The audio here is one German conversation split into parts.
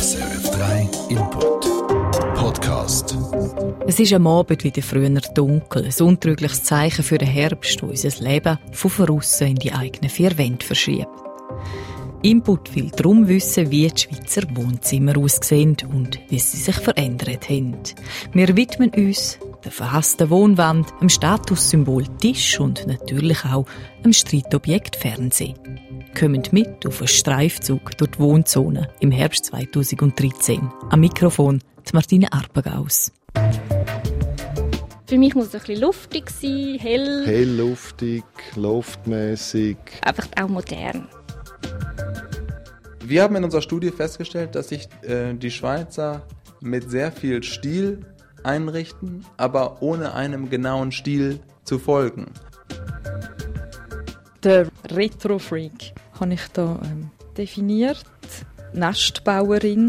SRF 3 Input Podcast. Es ist am Abend wieder früher dunkel, ein untrügliches Zeichen für den Herbst, das unser Leben von aussen in die eigenen vier Wände verschiebt. Input will darum wissen, wie die Schweizer Wohnzimmer aussehen und wie sie sich verändert haben. Wir widmen uns der verhassten Wohnwand, dem Statussymbol Tisch und natürlich auch dem Streitobjekt Fernsehen. Kommt mit auf einen Streifzug durch die Wohnzone im Herbst 2013. Am Mikrofon die Martine Arpagaus. Für mich muss es ein bisschen luftig sein, hell. Hell, luftig, loftmäßig. Einfach auch modern. Wir haben in unserer Studie festgestellt, dass sich die Schweizer mit sehr viel Stil einrichten, aber ohne einem genauen Stil zu folgen. Der Retro-Freak habe ich da definiert. Nestbauerin.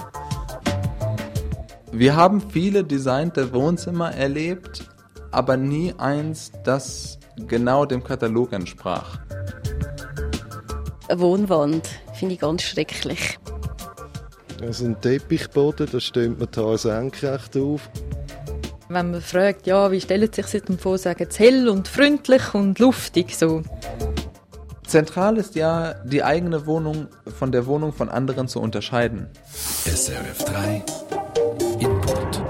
Wir haben viele designte Wohnzimmer erlebt, aber nie eins, das genau dem Katalog entsprach. Eine Wohnwand finde ich ganz schrecklich. Also ein Teppichboden, da stimmt man da senkrecht auf. Wenn man fragt, ja, wie stellen Sie sich denn vor, sagen Sie hell und freundlich und luftig so. Zentral ist ja, die eigene Wohnung von der Wohnung von anderen zu unterscheiden. SRF 3 Input.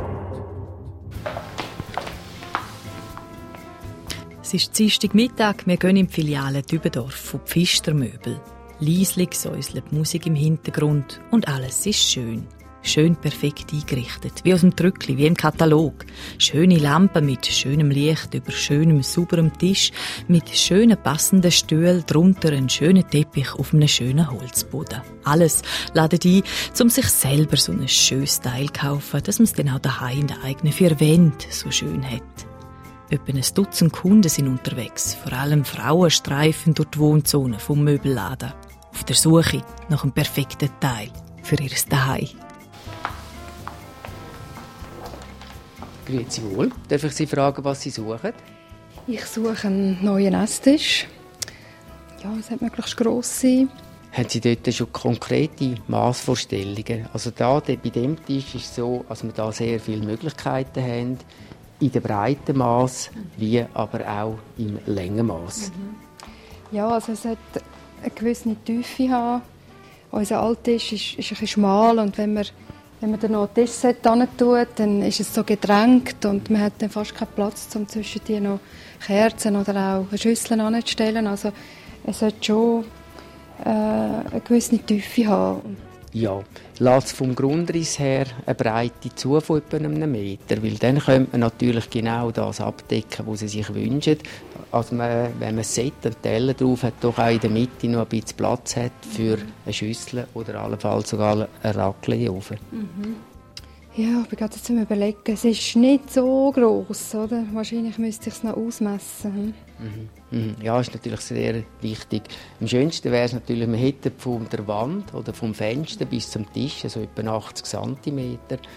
Es ist Dienstagmittag, wir gehen in die Filiale Dübendorf auf die Pfister-Möbel. Leislich säuselt die Musik im Hintergrund und alles ist schön. Schön perfekt eingerichtet, wie aus dem Trückli, wie im Katalog. Schöne Lampen mit schönem Licht über schönem, sauberem Tisch, mit schönen passenden Stühlen, drunter einen schönen Teppich auf einem schönen Holzboden. Alles ladet ein, um sich selber so ein schönes Teil zu kaufen, dass man es dann auch daheim in den eigenen vier Wänden so schön hat. Etwa ein Dutzend Kunden sind unterwegs, vor allem Frauen streifen durch die Wohnzone vom Möbelladen, auf der Suche nach einem perfekten Teil für ihr Zuhause. Grüezi wohl. Darf ich Sie fragen, was Sie suchen? Ich suche einen neuen Esstisch. Ja, es sollte möglichst gross sein. Haben Sie dort schon konkrete Massvorstellungen? Also da, bei diesem Tisch ist es so, dass wir da sehr viele Möglichkeiten haben, in dem breiten Mass, wie aber auch im Längenmass. Ja, also es sollte eine gewisse Tiefe haben. Unser Alttisch ist ein bisschen schmal und wenn man dann noch ein Tischset hin tut, dann ist es so gedrängt und man hat dann fast keinen Platz, um zwischen die noch Kerzen oder auch Schüsseln hinzustellen. Also es sollte schon eine gewisse Tiefe haben. Ja, lässt vom Grundriss her eine Breite zu von etwa einem Meter, weil dann könnte man natürlich genau das abdecken, was Sie sich wünschen. Also wenn man ein Set und Teller drauf hat, doch auch in der Mitte noch ein bisschen Platz hat für eine Schüssel oder allenfalls sogar einen Raclette-Ofen. Ja, ich bin gerade zum Überlegen, es ist nicht so gross, oder? Wahrscheinlich müsste ich es noch ausmessen. Ja, ist natürlich sehr wichtig. Am schönsten wäre es natürlich, man hätte von der Wand oder vom Fenster bis zum Tisch, also etwa 80 cm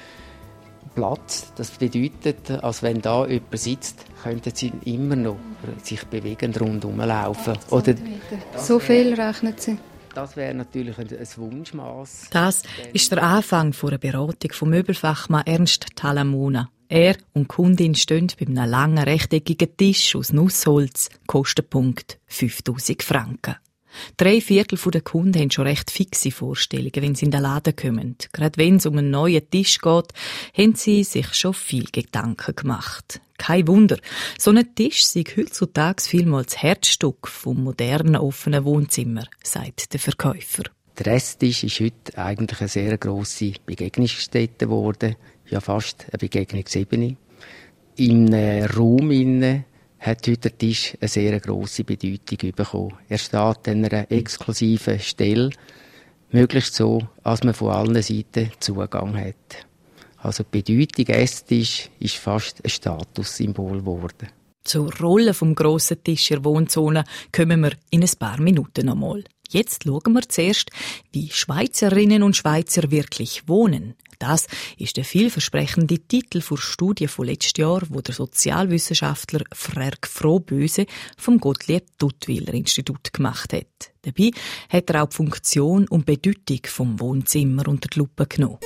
Platz. Das bedeutet, als wenn da jemand sitzt, könnten sie immer noch sich bewegend rundherum laufen. Oder so viel rechnet sie? Das wäre natürlich ein Wunschmaß. Das ist der Anfang einer Beratung vom Möbelfachmann Ernst Talamona. Er und die Kundin stehen bei einem langen, rechteckigen Tisch aus Nussholz, Kostenpunkt 5'000 Franken. 3/4 der Kunden haben schon recht fixe Vorstellungen, wenn sie in den Laden kommen. Gerade wenn es um einen neuen Tisch geht, haben sie sich schon viel Gedanken gemacht. Kein Wunder, so ein Tisch sei heutzutage vielmals das Herzstück vom modernen, offenen Wohnzimmer, sagt der Verkäufer. Der Esstisch ist heute eigentlich eine sehr grosse Begegnungsstätte geworden, ja fast eine Begegnungsebene. Im Raum innen hat heute der Tisch eine sehr grosse Bedeutung bekommen. Er steht an einer exklusiven Stelle, möglichst so, dass man von allen Seiten Zugang hat. Also die Bedeutung Esstisch ist fast ein Statussymbol geworden. Zur Rolle vom grossen Tisch in der Wohnzone kommen wir in ein paar Minuten nochmal. Jetzt schauen wir zuerst, wie Schweizerinnen und Schweizer wirklich wohnen. Das ist der vielversprechende Titel der Studie von letztes Jahr, wo der Sozialwissenschaftler Frerk Frohböse vom Gottlieb-Duttwiller-Institut gemacht hat. Dabei hat er auch die Funktion und Bedeutung vom Wohnzimmer unter die Lupe genommen.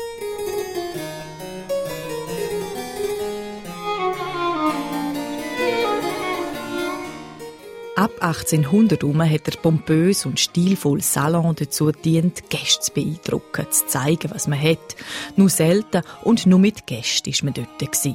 Ab 1800 hat der pompös und stilvoll Salon dazu gedient, Gäste zu beeindrucken, zu zeigen, was man hat. Nur selten und nur mit Gästen war man dort.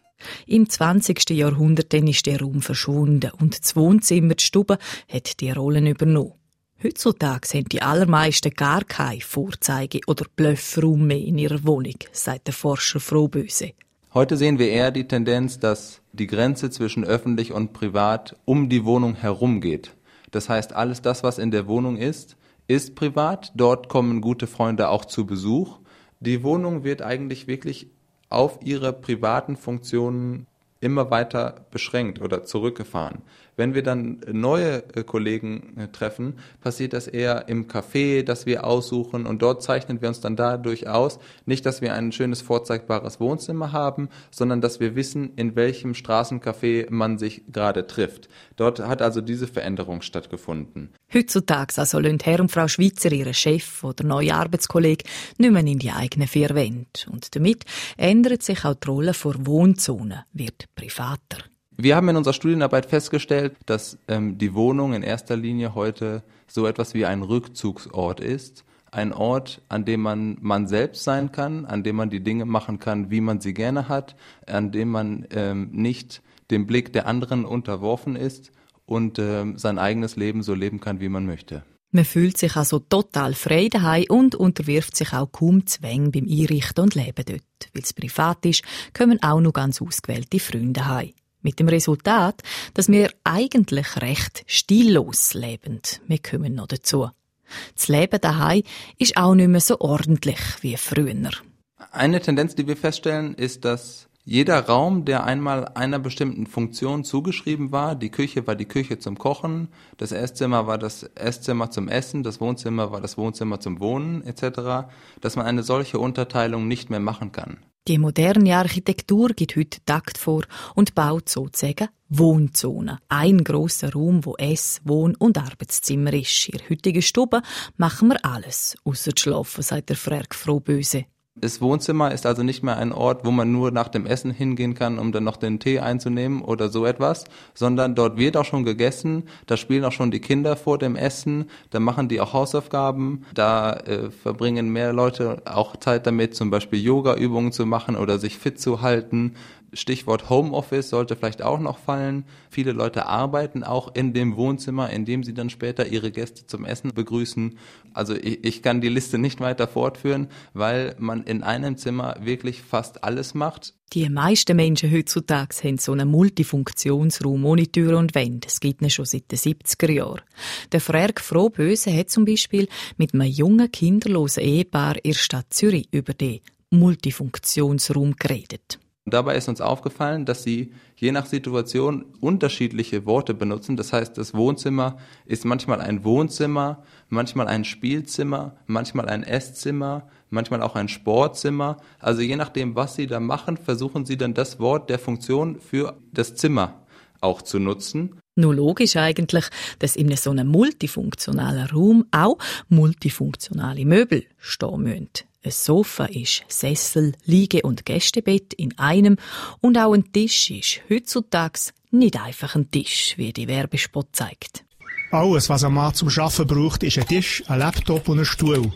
Im 20. Jahrhundert ist der Raum verschwunden und das Wohnzimmer, die Stube, hat die Rollen übernommen. Heutzutage haben die allermeisten gar keinen Vorzeige- oder Bluffraum mehr in ihrer Wohnung, sagt der Forscher Frohböse. Heute sehen wir eher die Tendenz, dass die Grenze zwischen öffentlich und privat um die Wohnung herum geht. Das heißt, alles das, was in der Wohnung ist privat. Dort kommen gute Freunde auch zu Besuch. Die Wohnung wird eigentlich wirklich auf ihre privaten Funktionen immer weiter beschränkt oder zurückgefahren. Wenn wir dann neue Kollegen treffen, passiert das eher im Café, das wir aussuchen, und dort zeichnen wir uns dann dadurch aus, nicht, dass wir ein schönes vorzeigbares Wohnzimmer haben, sondern dass wir wissen, in welchem Straßencafé man sich gerade trifft. Dort hat also diese Veränderung stattgefunden. Heutzutage also lassen Herr und Frau Schweitzer ihren Chef oder neue Arbeitskollege nicht mehr in die eigenen vier Wände. Und damit ändert sich auch die Rolle der Wohnzone, wird privater. Wir haben in unserer Studienarbeit festgestellt, dass die Wohnung in erster Linie heute so etwas wie ein Rückzugsort ist. Ein Ort, an dem man selbst sein kann, an dem man die Dinge machen kann, wie man sie gerne hat, an dem man nicht dem Blick der anderen unterworfen ist und sein eigenes Leben so leben kann, wie man möchte. Man fühlt sich also total frei daheim und unterwirft sich auch kaum Zwängen beim Einrichten und Leben dort. Weil es privat ist, kommen auch noch ganz ausgewählte Freunde heim. Mit dem Resultat, dass wir eigentlich recht stillos leben. Wir kommen noch dazu. Das Leben daheim ist auch nicht mehr so ordentlich wie früher. Eine Tendenz, die wir feststellen, ist, dass jeder Raum, der einmal einer bestimmten Funktion zugeschrieben war, die Küche war die Küche zum Kochen, das Esszimmer war das Esszimmer zum Essen, das Wohnzimmer war das Wohnzimmer zum Wohnen etc., dass man eine solche Unterteilung nicht mehr machen kann. Die moderne Architektur gibt heute Takt vor und baut sozusagen Wohnzonen. Ein grosser Raum, wo Ess-, Wohn- und Arbeitszimmer ist. In der heutigen Stube machen wir alles, ausser schlafen, sagt der Frerk Frohböse. Das Wohnzimmer ist also nicht mehr ein Ort, wo man nur nach dem Essen hingehen kann, um dann noch den Tee einzunehmen oder so etwas, sondern dort wird auch schon gegessen, da spielen auch schon die Kinder vor dem Essen, da machen die auch Hausaufgaben, da verbringen mehr Leute auch Zeit damit, zum Beispiel Yoga-Übungen zu machen oder sich fit zu halten. Stichwort Homeoffice sollte vielleicht auch noch fallen. Viele Leute arbeiten auch in dem Wohnzimmer, in dem sie dann später ihre Gäste zum Essen begrüßen. Also ich kann die Liste nicht weiter fortführen, weil man in einem Zimmer wirklich fast alles macht. Die meisten Menschen heutzutage haben so einen Multifunktionsraum ohne Türen und Wände. Es gibt ihn schon seit den 70er Jahren. Der Frerk Frohböse hat zum Beispiel mit einem jungen, kinderlosen Ehepaar in der Stadt Zürich über den Multifunktionsraum geredet. Dabei ist uns aufgefallen, dass sie je nach Situation unterschiedliche Worte benutzen. Das heißt, das Wohnzimmer ist manchmal ein Wohnzimmer, manchmal ein Spielzimmer, manchmal ein Esszimmer, manchmal auch ein Sportzimmer. Also je nachdem, was sie da machen, versuchen sie dann das Wort der Funktion für das Zimmer auch zu nutzen. Nur logisch eigentlich, dass in so einem multifunktionalen Raum auch multifunktionale Möbel stehen müssen. Ein Sofa ist Sessel, Liege- und Gästebett in einem und auch ein Tisch ist heutzutage nicht einfach ein Tisch, wie die Werbespot zeigt. Alles, was ein Mann zum Arbeiten braucht, ist ein Tisch, ein Laptop und ein Stuhl.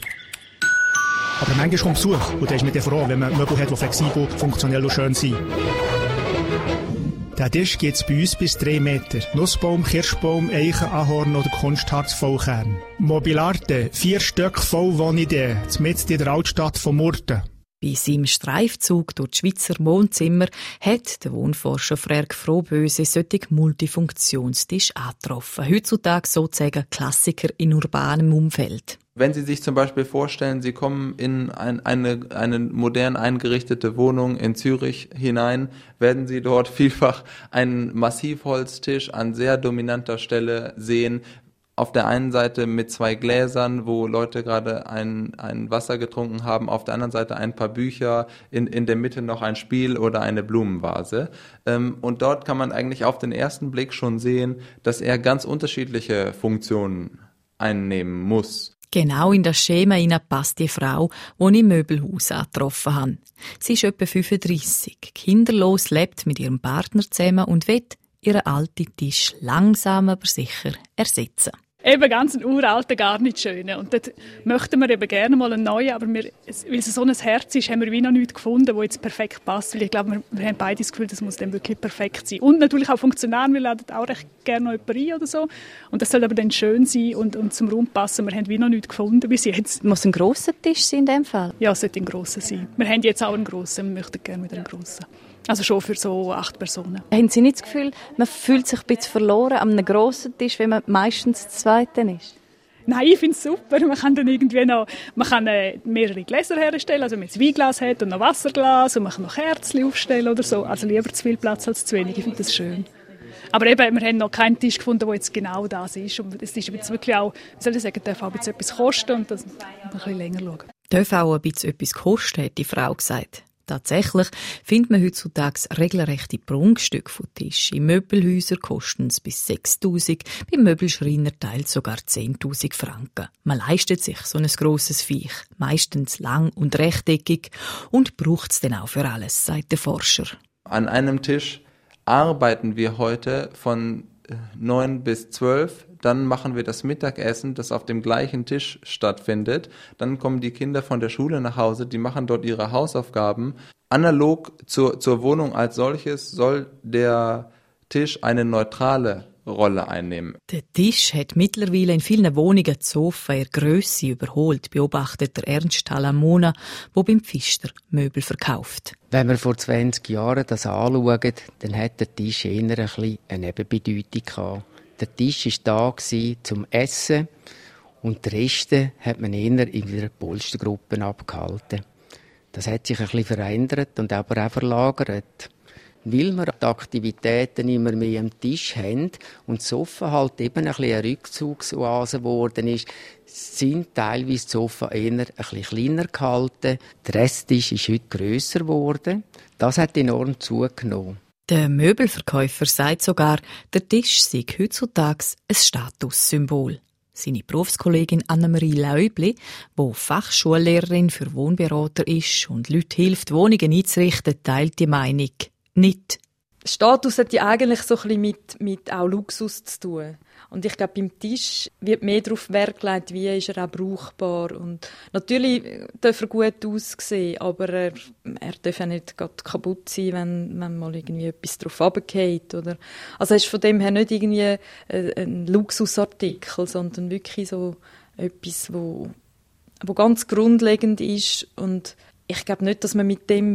Aber manchmal kommt Besuch und dann ist man dann froh, wenn man Möbel hat, die flexibel, funktionell und schön sind. Der Tisch geht bei uns bis 3 Meter. Nussbaum, Kirschbaum, Eichen, Ahorn oder Kunstharz Vollkern. Mobilarte, 4 Stück voll Wohnidee, mitten in der Altstadt von Murten. Bei seinem Streifzug durch die Schweizer Wohnzimmer hat der Wohnforscher Frerk Frohböse solche Multifunktionstisch angetroffen. Heutzutage sozusagen Klassiker in urbanem Umfeld. Wenn Sie sich zum Beispiel vorstellen, Sie kommen in eine modern eingerichtete Wohnung in Zürich hinein, werden Sie dort vielfach einen Massivholztisch an sehr dominanter Stelle sehen. auf der einen Seite mit 2 Gläsern, wo Leute gerade ein Wasser getrunken haben, auf der anderen Seite ein paar Bücher, in der Mitte noch ein Spiel oder eine Blumenvase. Und dort kann man eigentlich auf den ersten Blick schon sehen, dass er ganz unterschiedliche Funktionen einnehmen muss. Genau in das Schema passt die Frau, die ich im Möbelhaus angetroffen habe. Sie ist etwa 35, kinderlos, lebt mit ihrem Partner zusammen und will ihren alten Tisch langsam aber sicher ersetzen. Eben ganz ein uralter, gar nicht schöner. Und dort möchten wir eben gerne mal einen neuen, aber weil es so ein Herz ist, haben wir wie noch nichts gefunden, das jetzt perfekt passt. Weil ich glaube, wir haben beide das Gefühl, das muss dann wirklich perfekt sein. Und natürlich auch funktional, wir laden auch recht gerne noch jemanden ein oder so. Und das soll aber dann schön sein und zum Raum passen. Wir haben wie noch nichts gefunden bis jetzt. Muss ein grosser Tisch sein in dem Fall? Ja, es sollte ein grosser sein. Wir haben jetzt auch einen grossen, wir möchten gerne wieder einen grossen. Also schon für so 8 Personen. Haben Sie nicht das Gefühl, man fühlt sich ein bisschen verloren an einem grossen Tisch, wenn man meistens das Zweite ist? Nein, ich finde es super. Man kann dann irgendwie noch, mehrere Gläser herstellen, also wenn man ein Weinglas hat und noch Wasserglas und man kann noch Kerzchen aufstellen oder so. Also lieber zu viel Platz als zu wenig. Ich finde das schön. Aber eben, wir haben noch keinen Tisch gefunden, der jetzt genau das ist. Und es ist jetzt wirklich auch, wie soll ich sagen, darf auch etwas kosten und das ein bisschen länger schauen. Darf auch ein bisschen etwas kosten, hat die Frau gesagt. Tatsächlich findet man heutzutage regelrechte Prunkstücke von Tisch. In Möbelhäusern kosten es bis 6'000, beim Möbelschreiner teils sogar 10'000 Franken. Man leistet sich so ein grosses Viech, meistens lang und rechteckig und braucht es dann auch für alles, sagt der Forscher. An einem Tisch arbeiten wir heute von 9 bis 12, dann machen wir das Mittagessen, das auf dem gleichen Tisch stattfindet. Dann kommen die Kinder von der Schule nach Hause, die machen dort ihre Hausaufgaben. Analog zur Wohnung als solches soll der Tisch eine neutrale Rolle einnehmen. Der Tisch hat mittlerweile in vielen Wohnungen die Sofa in Grösse überholt, beobachtet der Ernst Halamona, der beim Pfister Möbel verkauft. Wenn wir vor 20 Jahren das anschauen, dann hat der Tisch eher ein bisschen eine Nebenbedeutung gehabt. Der Tisch war da zum Essen und die Reste hat man eher in der Polstergruppe abgehalten. Das hat sich ein bisschen verändert und aber auch verlagert. Weil wir die Aktivitäten immer mehr am Tisch haben und das Sofa halt eben ein bisschen eine Rückzugsoase geworden ist, sind teilweise die Sofa eher ein bisschen kleiner gehalten. Der Resttisch ist heute grösser geworden. Das hat enorm zugenommen. Der Möbelverkäufer sagt sogar, der Tisch sei heutzutage ein Statussymbol. Seine Berufskollegin Annemarie Läubli, die Fachschullehrerin für Wohnberater ist und Leuten hilft, Wohnungen einzurichten, teilt die Meinung nicht. Status hat ja eigentlich so ein bisschen mit auch Luxus zu tun. Und ich glaube, beim Tisch wird mehr darauf Wert gelegt, wie ist er auch brauchbar. Und natürlich darf er gut aussehen, aber er darf ja nicht kaputt sein, wenn mal irgendwie etwas drauf runterfällt. Oder also es ist von dem her nicht irgendwie ein Luxusartikel, sondern wirklich so etwas, wo ganz grundlegend ist. Und ich glaube nicht, dass man mit dem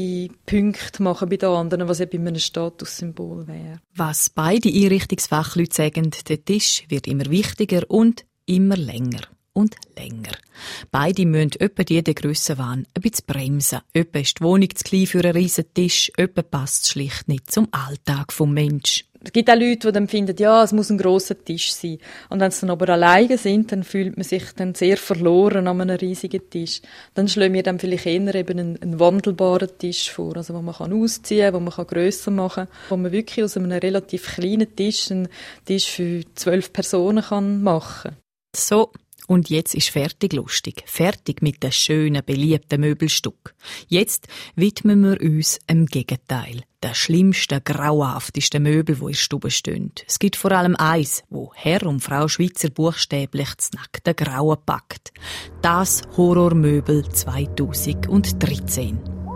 Punkte machen bei den anderen, was eben ein Statussymbol wäre. Was beide Einrichtungsfachleute sagen, der Tisch wird immer wichtiger und immer länger und länger. Beide müssen etwa jeden Grössenwahn ein bisschen bremsen. Etwa ist die Wohnung zu klein für einen riesen Tisch, etwa passt es schlicht nicht zum Alltag des Menschen. Es gibt auch Leute, die dann finden, ja, es muss ein grosser Tisch sein. Und wenn sie dann aber alleine sind, dann fühlt man sich dann sehr verloren an einem riesigen Tisch. Dann schlagen wir dann vielleicht eher eben einen wandelbaren Tisch vor, also wo man ausziehen kann, wo man grösser machen kann, wo man wirklich aus einem relativ kleinen Tisch einen Tisch für 12 Personen machen kann. So. Und jetzt ist fertig lustig. Fertig mit den schönen, beliebten Möbelstück. Jetzt widmen wir uns dem Gegenteil. Den schlimmsten, grauenhaftesten Möbel, die in der Stube stehen. Es gibt vor allem eins, wo Herr und Frau Schweizer buchstäblich das nackte Grauen packt. Das Horrormöbel 2013.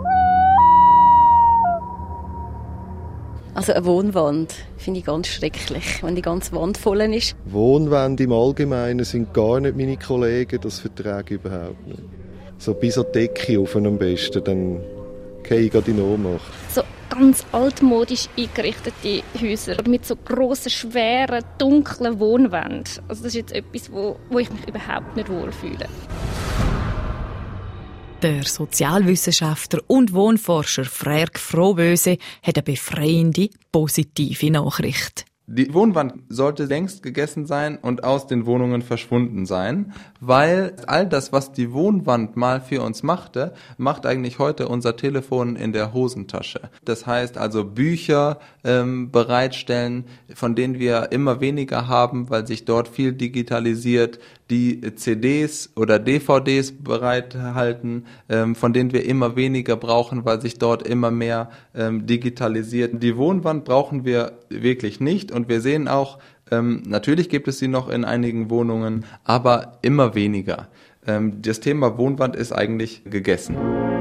Also eine Wohnwand finde ich ganz schrecklich, wenn die ganze Wand voll ist. Wohnwände im Allgemeinen sind gar nicht meine Kollegen, das vertrage ich überhaupt nicht. So bis an die Decke auf am besten, dann gehe ich gerade in Ohnmacht. So ganz altmodisch eingerichtete Häuser mit so grossen, schweren, dunklen Wohnwänden. Also das ist jetzt etwas, wo ich mich überhaupt nicht wohlfühle. Der Sozialwissenschaftler und Wohnforscher Frerk Frohböse hat eine befreiende, positive Nachricht. Die Wohnwand sollte längst gegessen sein und aus den Wohnungen verschwunden sein, weil all das, was die Wohnwand mal für uns machte, macht eigentlich heute unser Telefon in der Hosentasche. Das heißt also Bücher bereitstellen, von denen wir immer weniger haben, weil sich dort viel digitalisiert, die CDs oder DVDs bereithalten, von denen wir immer weniger brauchen, weil sich dort immer mehr digitalisiert. Die Wohnwand brauchen wir wirklich nicht und wir sehen auch, natürlich gibt es sie noch in einigen Wohnungen, aber immer weniger. Das Thema Wohnwand ist eigentlich gegessen.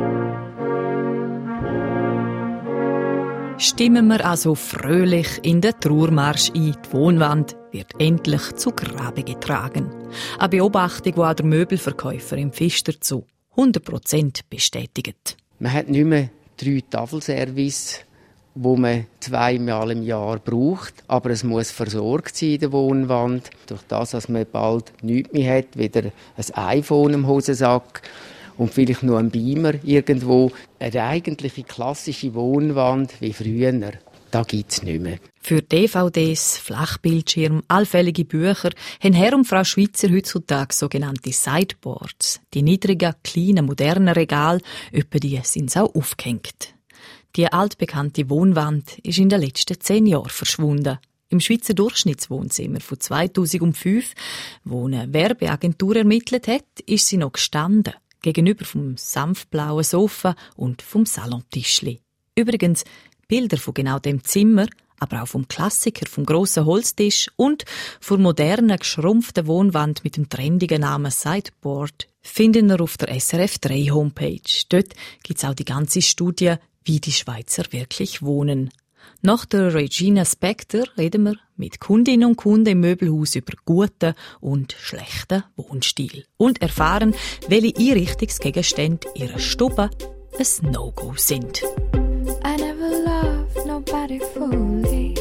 Stimmen wir also fröhlich in den Trauermarsch ein. Die Wohnwand wird endlich zu Grabe getragen. Eine Beobachtung, die auch der Möbelverkäufer im Pfister zu 100% bestätigt. Man hat nicht mehr 3 Tafelservice, wo man 2-mal im Jahr braucht, aber es muss versorgt sein in der Wohnwand. Durch das, dass man bald nichts mehr hat, wieder ein iPhone im Hosensack und vielleicht noch ein Beamer irgendwo. Eine eigentliche klassische Wohnwand wie früher, da gibt es nicht mehr. Für DVDs, Flachbildschirm, allfällige Bücher haben Herr und Frau Schweitzer heutzutage sogenannte Sideboards. Die niedrigen, kleinen, modernen Regale, etwa die sind auch aufgehängt. Die altbekannte Wohnwand ist in den letzten 10 Jahren verschwunden. Im Schweizer Durchschnittswohnzimmer von 2005, wo eine Werbeagentur ermittelt hat, ist sie noch gestanden, gegenüber vom sanftblauen Sofa und vom Salontischli. Übrigens, Bilder von genau dem Zimmer, aber auch vom Klassiker, vom grossen Holztisch und von modernen, geschrumpften Wohnwand mit dem trendigen Namen Sideboard finden wir auf der SRF 3 Homepage. Dort gibt es auch die ganze Studie, wie die Schweizer wirklich wohnen. Nach der Regina Spector reden wir mit Kundinnen und Kunden im Möbelhaus über guten und schlechten Wohnstil und erfahren, welche Einrichtungsgegenstände ihrer Stube ein No-Go sind. I never loved nobody fully.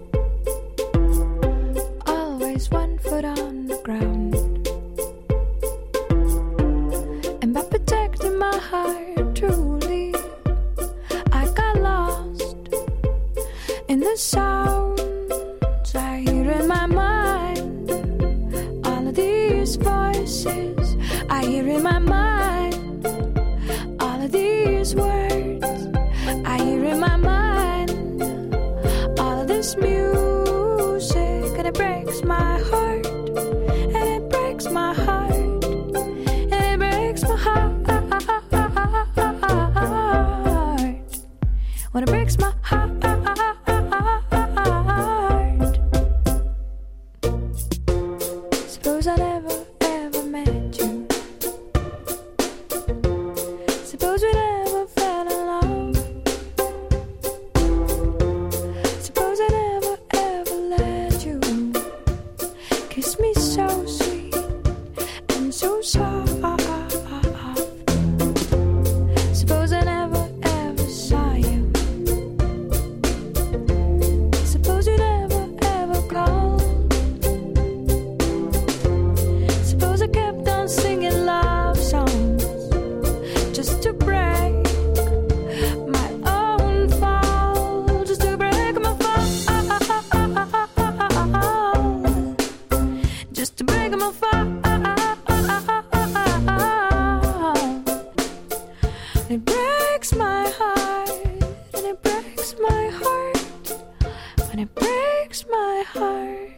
Always one foot on the ground. And by protecting my heart truly, I got lost in the sounds I hear in my mind. All of these voices I hear in my mind. All of these words I hear in my mind. All of this music, and it breaks my heart. And it breaks my heart. And it breaks my heart. When it breaks my heart. Suppose I never ever met you. Suppose we never fell in love. Suppose I never ever let you kiss me so sweet and so soft. Suppose I never ever saw you. Suppose you never ever called. Suppose I kept on singing love songs just to break my own fall, just to break my fall, just to break my fall. It breaks my heart, and it breaks my heart, and it breaks my heart.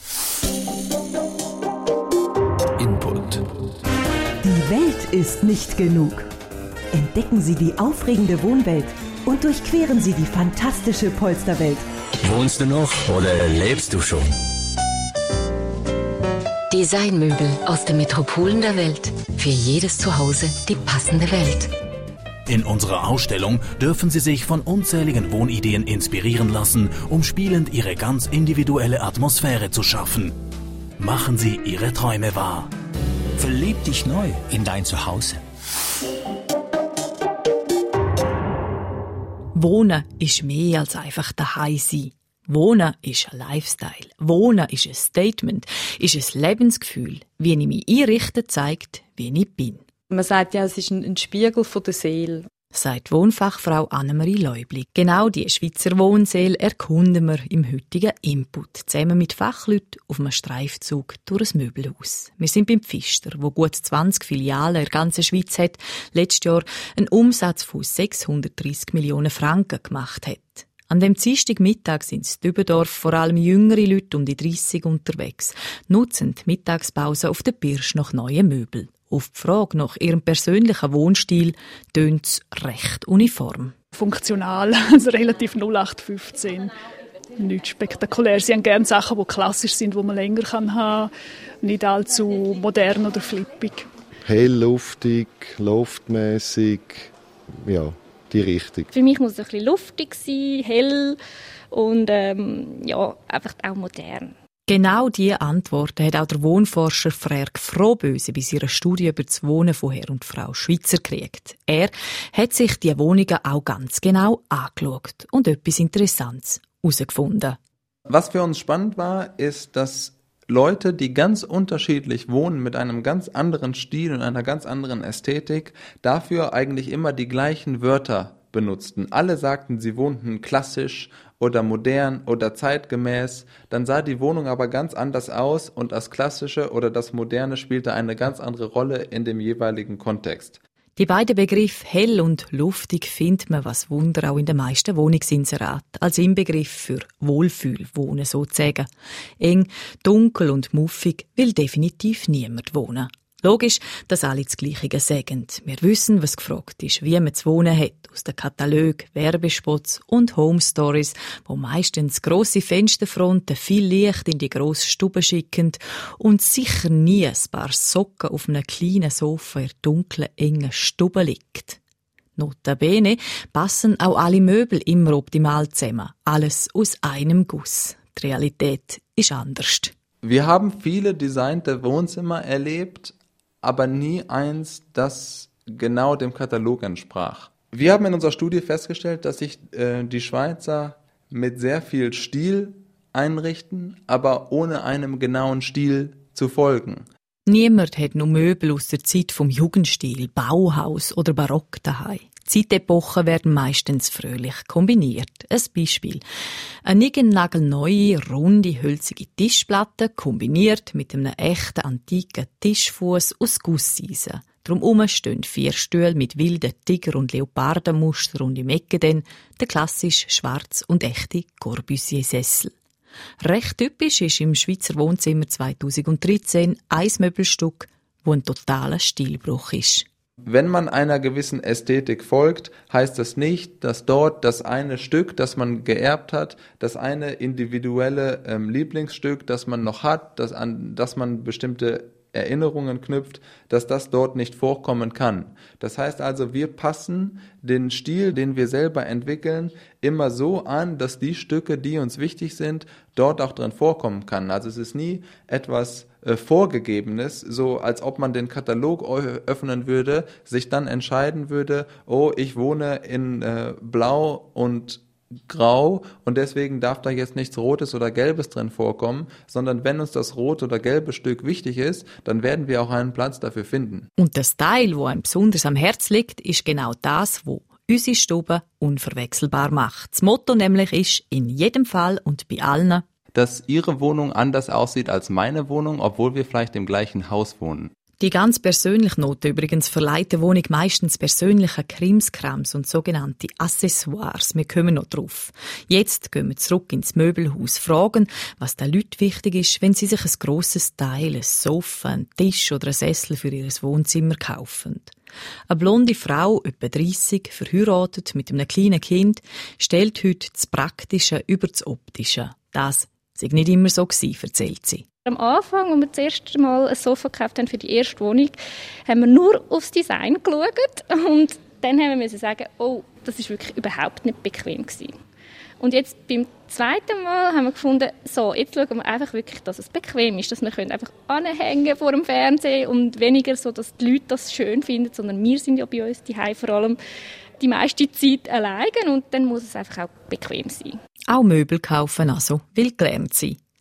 Input. Die Welt ist nicht genug. Entdecken Sie die aufregende Wohnwelt und durchqueren Sie die fantastische Polsterwelt. Wohnst du noch oder lebst du schon? Designmöbel aus den Metropolen der Welt. Für jedes Zuhause die passende Welt. In unserer Ausstellung dürfen Sie sich von unzähligen Wohnideen inspirieren lassen, um spielend Ihre ganz individuelle Atmosphäre zu schaffen. Machen Sie Ihre Träume wahr. Verlieb dich neu in dein Zuhause. Wohnen ist mehr als einfach daheim sein. Wohnen ist ein Lifestyle. Wohnen ist ein Statement, ist ein Lebensgefühl. Wie ich mich einrichte, zeigt, wie ich bin. Man sagt ja, es ist ein Spiegel von der Seele. sagt Wohnfachfrau Annemarie Leubli. Genau die Schweizer Wohnsäle erkunden wir im heutigen Input, zusammen mit Fachleuten auf einem Streifzug durch ein Möbelhaus. Wir sind beim Pfister, wo gut 20 Filialen in der ganzen Schweiz hat, letztes Jahr einen Umsatz von 630 Millionen Franken gemacht hat. An dem Dienstagmittag sind in Dübendorf vor allem jüngere Leute um die 30 unterwegs, nutzen die Mittagspause auf der Pirsch nach neuen Möbeln. Auf die Frage nach ihrem persönlichen Wohnstil tönt es recht uniform. Funktional, also relativ 0815. Nichts spektakulär. Sie haben gerne Sachen, die klassisch sind, die man länger haben kann. Nicht allzu modern oder flippig. Hell, luftig, loftmäßig, ja, die Richtung. Für mich muss es ein bisschen luftig sein, hell und einfach auch modern. Genau diese Antworten hat auch der Wohnforscher Frerk Frohböse bei seiner Studie über das Wohnen von Herr und Frau Schweizer gekriegt. Er hat sich die Wohnungen auch ganz genau angeschaut und etwas Interessantes herausgefunden. Was für uns spannend war, ist, dass Leute, die ganz unterschiedlich wohnen, mit einem ganz anderen Stil und einer ganz anderen Ästhetik, dafür eigentlich immer die gleichen Wörter benutzten. Alle sagten, sie wohnten klassisch oder modern oder zeitgemäß. Dann sah die Wohnung aber ganz anders aus und das Klassische oder das Moderne spielte eine ganz andere Rolle in dem jeweiligen Kontext. Die beiden Begriffe hell und luftig findet man, was Wunder, auch in den meisten Wohnungsinseraten als Inbegriff für Wohlfühlwohnen sozusagen. Eng, dunkel und muffig will definitiv niemand wohnen. Logisch, dass alle das Gleiche sagen. Wir wissen, was gefragt ist, wie man zu wohnen hat. Aus den Katalogen, Werbespots und Home Stories, wo meistens grosse Fensterfronten viel Licht in die grosse Stube schicken und sicher nie ein paar Socken auf einem kleinen Sofa in der dunklen, engen Stube liegt. Notabene passen auch alle Möbel immer optimal zusammen. Alles aus einem Guss. Die Realität ist anders. Wir haben viele designte Wohnzimmer erlebt, aber nie eins, das genau dem Katalog entsprach. Wir haben in unserer Studie festgestellt, dass sich die Schweizer mit sehr viel Stil einrichten, aber ohne einem genauen Stil zu folgen. Niemand hat nur Möbel aus der Zeit vom Jugendstil, Bauhaus oder Barock daheim. Zeitepochen werden meistens fröhlich kombiniert. Ein Beispiel. Eine niegelnagelneue, runde, hölzige Tischplatte kombiniert mit einem echten, antiken Tischfuß aus Gusseisen. Drumherum stehen 4 Stühle mit wilden Tiger- und Leopardenmuster und im Ecke dann der klassisch schwarz und echte Corbusier-Sessel. Recht typisch ist im Schweizer Wohnzimmer 2013 ein Möbelstück, wo ein totaler Stilbruch ist. Wenn man einer gewissen Ästhetik folgt, heißt das nicht, dass dort das eine Stück, das man geerbt hat, das eine individuelle Lieblingsstück, das man noch hat, an das man bestimmte Erinnerungen knüpft, dass das dort nicht vorkommen kann. Das heißt also, wir passen den Stil, den wir selber entwickeln, immer so an, dass die Stücke, die uns wichtig sind, dort auch drin vorkommen kann. Also es ist nie etwas Vorgegebenes, so als ob man den Katalog öffnen würde, sich dann entscheiden würde, oh, ich wohne in Blau und Grau und deswegen darf da jetzt nichts Rotes oder Gelbes drin vorkommen, sondern wenn uns das rote oder gelbe Stück wichtig ist, dann werden wir auch einen Platz dafür finden. Und das Teil, wo einem besonders am Herz liegt, ist genau das, wo unsere Stube unverwechselbar macht. Das Motto nämlich ist, in jedem Fall und bei allen, dass Ihre Wohnung anders aussieht als meine Wohnung, obwohl wir vielleicht im gleichen Haus wohnen. Die ganz persönliche Note übrigens verleiht der Wohnung meistens persönliche Krimskrams und sogenannte Accessoires. Wir kommen noch drauf. Jetzt gehen wir zurück ins Möbelhaus, fragen, was den Leuten wichtig ist, wenn sie sich ein grosses Teil, ein Sofa, einen Tisch oder einen Sessel für ihr Wohnzimmer kaufen. Eine blonde Frau, etwa 30, verheiratet mit einem kleinen Kind, stellt heute das Praktische über das Optische. Das sei nicht immer so gewesen, erzählt sie. Am Anfang, als wir das erste Mal ein Sofa gekauft haben für die erste Wohnung, haben wir nur aufs Design geschaut und dann haben wir sagen, oh, das ist wirklich überhaupt nicht bequem gewesen. Und jetzt beim zweiten Mal haben wir gefunden, so, jetzt schauen wir einfach wirklich, dass es bequem ist, dass wir einfach anhängen vor dem Fernsehen und weniger so, dass die Leute das schön finden, sondern wir sind ja bei uns daheim vor allem die meiste Zeit alleine und dann muss es einfach auch bequem sein. Auch Möbel kaufen also, will gelernt sein.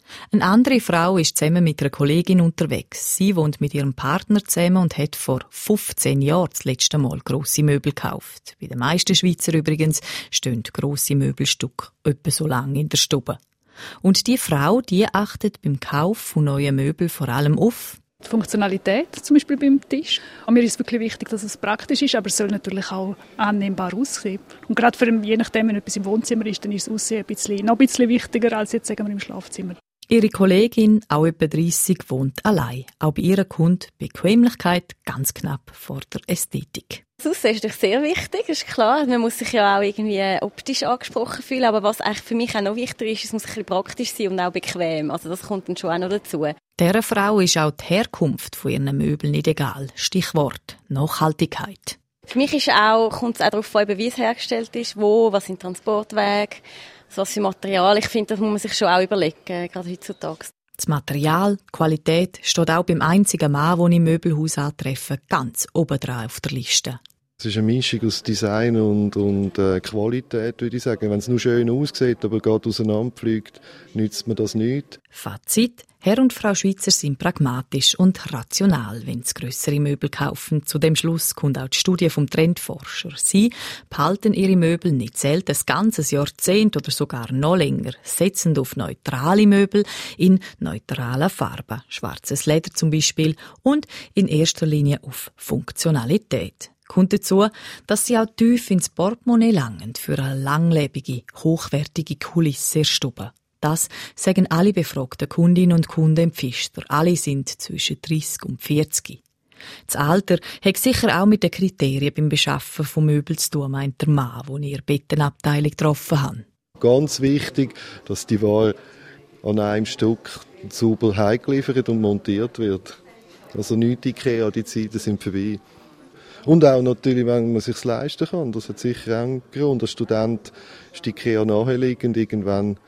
Eine andere Frau ist zusammen mit einer Kollegin unterwegs. Sie wohnt mit ihrem Partner zusammen und hat vor 15 Jahren das letzte Mal grosse Möbel gekauft. Bei den meisten Schweizer übrigens stehen grosse Möbelstücke etwa so lange in der Stube. Und die Frau, die achtet beim Kauf von neuen Möbeln vor allem auf die Funktionalität, zum Beispiel beim Tisch. Und mir ist es wirklich wichtig, dass es praktisch ist, aber es soll natürlich auch annehmbar aussehen. Und gerade je nachdem, wenn etwas im Wohnzimmer ist, dann ist das Aussehen noch ein bisschen wichtiger als jetzt sagen wir im Schlafzimmer. Ihre Kollegin, auch etwa 30, wohnt allein. Auch bei ihr kommt Bequemlichkeit ganz knapp vor der Ästhetik. Das Aussehen ist natürlich sehr wichtig, ist klar. Man muss sich ja auch irgendwie optisch angesprochen fühlen. Aber was eigentlich für mich auch noch wichtig ist, es muss ein bisschen praktisch sein und auch bequem. Also das kommt dann schon auch noch dazu. Dieser Frau ist auch die Herkunft von ihren Möbeln nicht egal. Stichwort Nachhaltigkeit. Für mich kommt es auch darauf an, wie es hergestellt ist, was sind Transportwege, was für Material. Ich finde, das muss man sich schon auch überlegen, gerade heutzutage. Das Material, die Qualität steht auch beim einzigen Mann, den ich im Möbelhaus antreffe, ganz oben dran auf der Liste. Es ist eine Mischung aus Design und Qualität, würde ich sagen. Wenn es nur schön aussieht, aber gerade auseinanderfliegt, nützt mir das nicht. Fazit: Herr und Frau Schweizer sind pragmatisch und rational, wenn sie grössere Möbel kaufen. Zu dem Schluss kommt auch die Studie vom Trendforscher. Sie behalten ihre Möbel nicht selten ein ganzes Jahrzehnt oder sogar noch länger, setzend auf neutrale Möbel in neutralen Farben, schwarzes Leder zum Beispiel, und in erster Linie auf Funktionalität. Kommt dazu, dass sie auch tief ins Portemonnaie langen für eine langlebige, hochwertige Kulisse erstauben. Das sagen alle befragten Kundinnen und Kunden im Pfister. Alle sind zwischen 30 und 40. Das Alter hat sicher auch mit den Kriterien beim Beschaffen von Möbeln zu tun, meint der Mann, den ich in der Bettenabteilung getroffen habe. Ganz wichtig, dass die Ware an einem Stück sauber heimgeliefert und montiert wird. Also nicht IKEA, die Zeiten sind vorbei. Und auch natürlich, wenn man es sich leisten kann. Das hat sicher auch einen Grund. Als Student ist die IKEA naheliegend. Irgendwann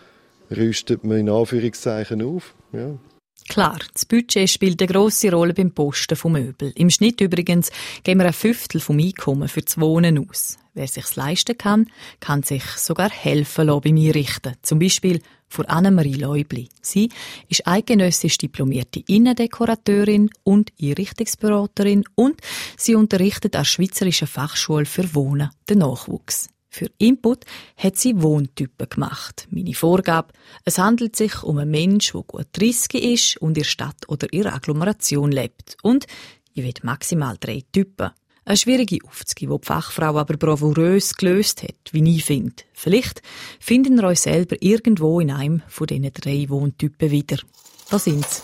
rüstet man in Anführungszeichen auf. Ja. Klar, das Budget spielt eine grosse Rolle beim Posten von Möbeln. Im Schnitt übrigens geben wir 1/5 vom Einkommen für das Wohnen aus. Wer sich's leisten kann sich sogar helfen lassen beim Einrichten. Zum Beispiel von Annemarie Leubli. Sie ist eidgenössisch diplomierte Innendekorateurin und Einrichtungsberaterin und sie unterrichtet an der Schweizerischen Fachschule für Wohnen den Nachwuchs. Für Input hat sie Wohntypen gemacht. Meine Vorgabe: Es handelt sich um einen Mensch, der gut 30 ist und in der Stadt oder in der Agglomeration lebt. Und ich will maximal 3 Typen. Eine schwierige Aufgabe, die die Fachfrau aber bravourös gelöst hat, wie ich finde. Vielleicht finden ihr euch selber irgendwo in einem von diesen 3 Wohntypen wieder. Da sind sie.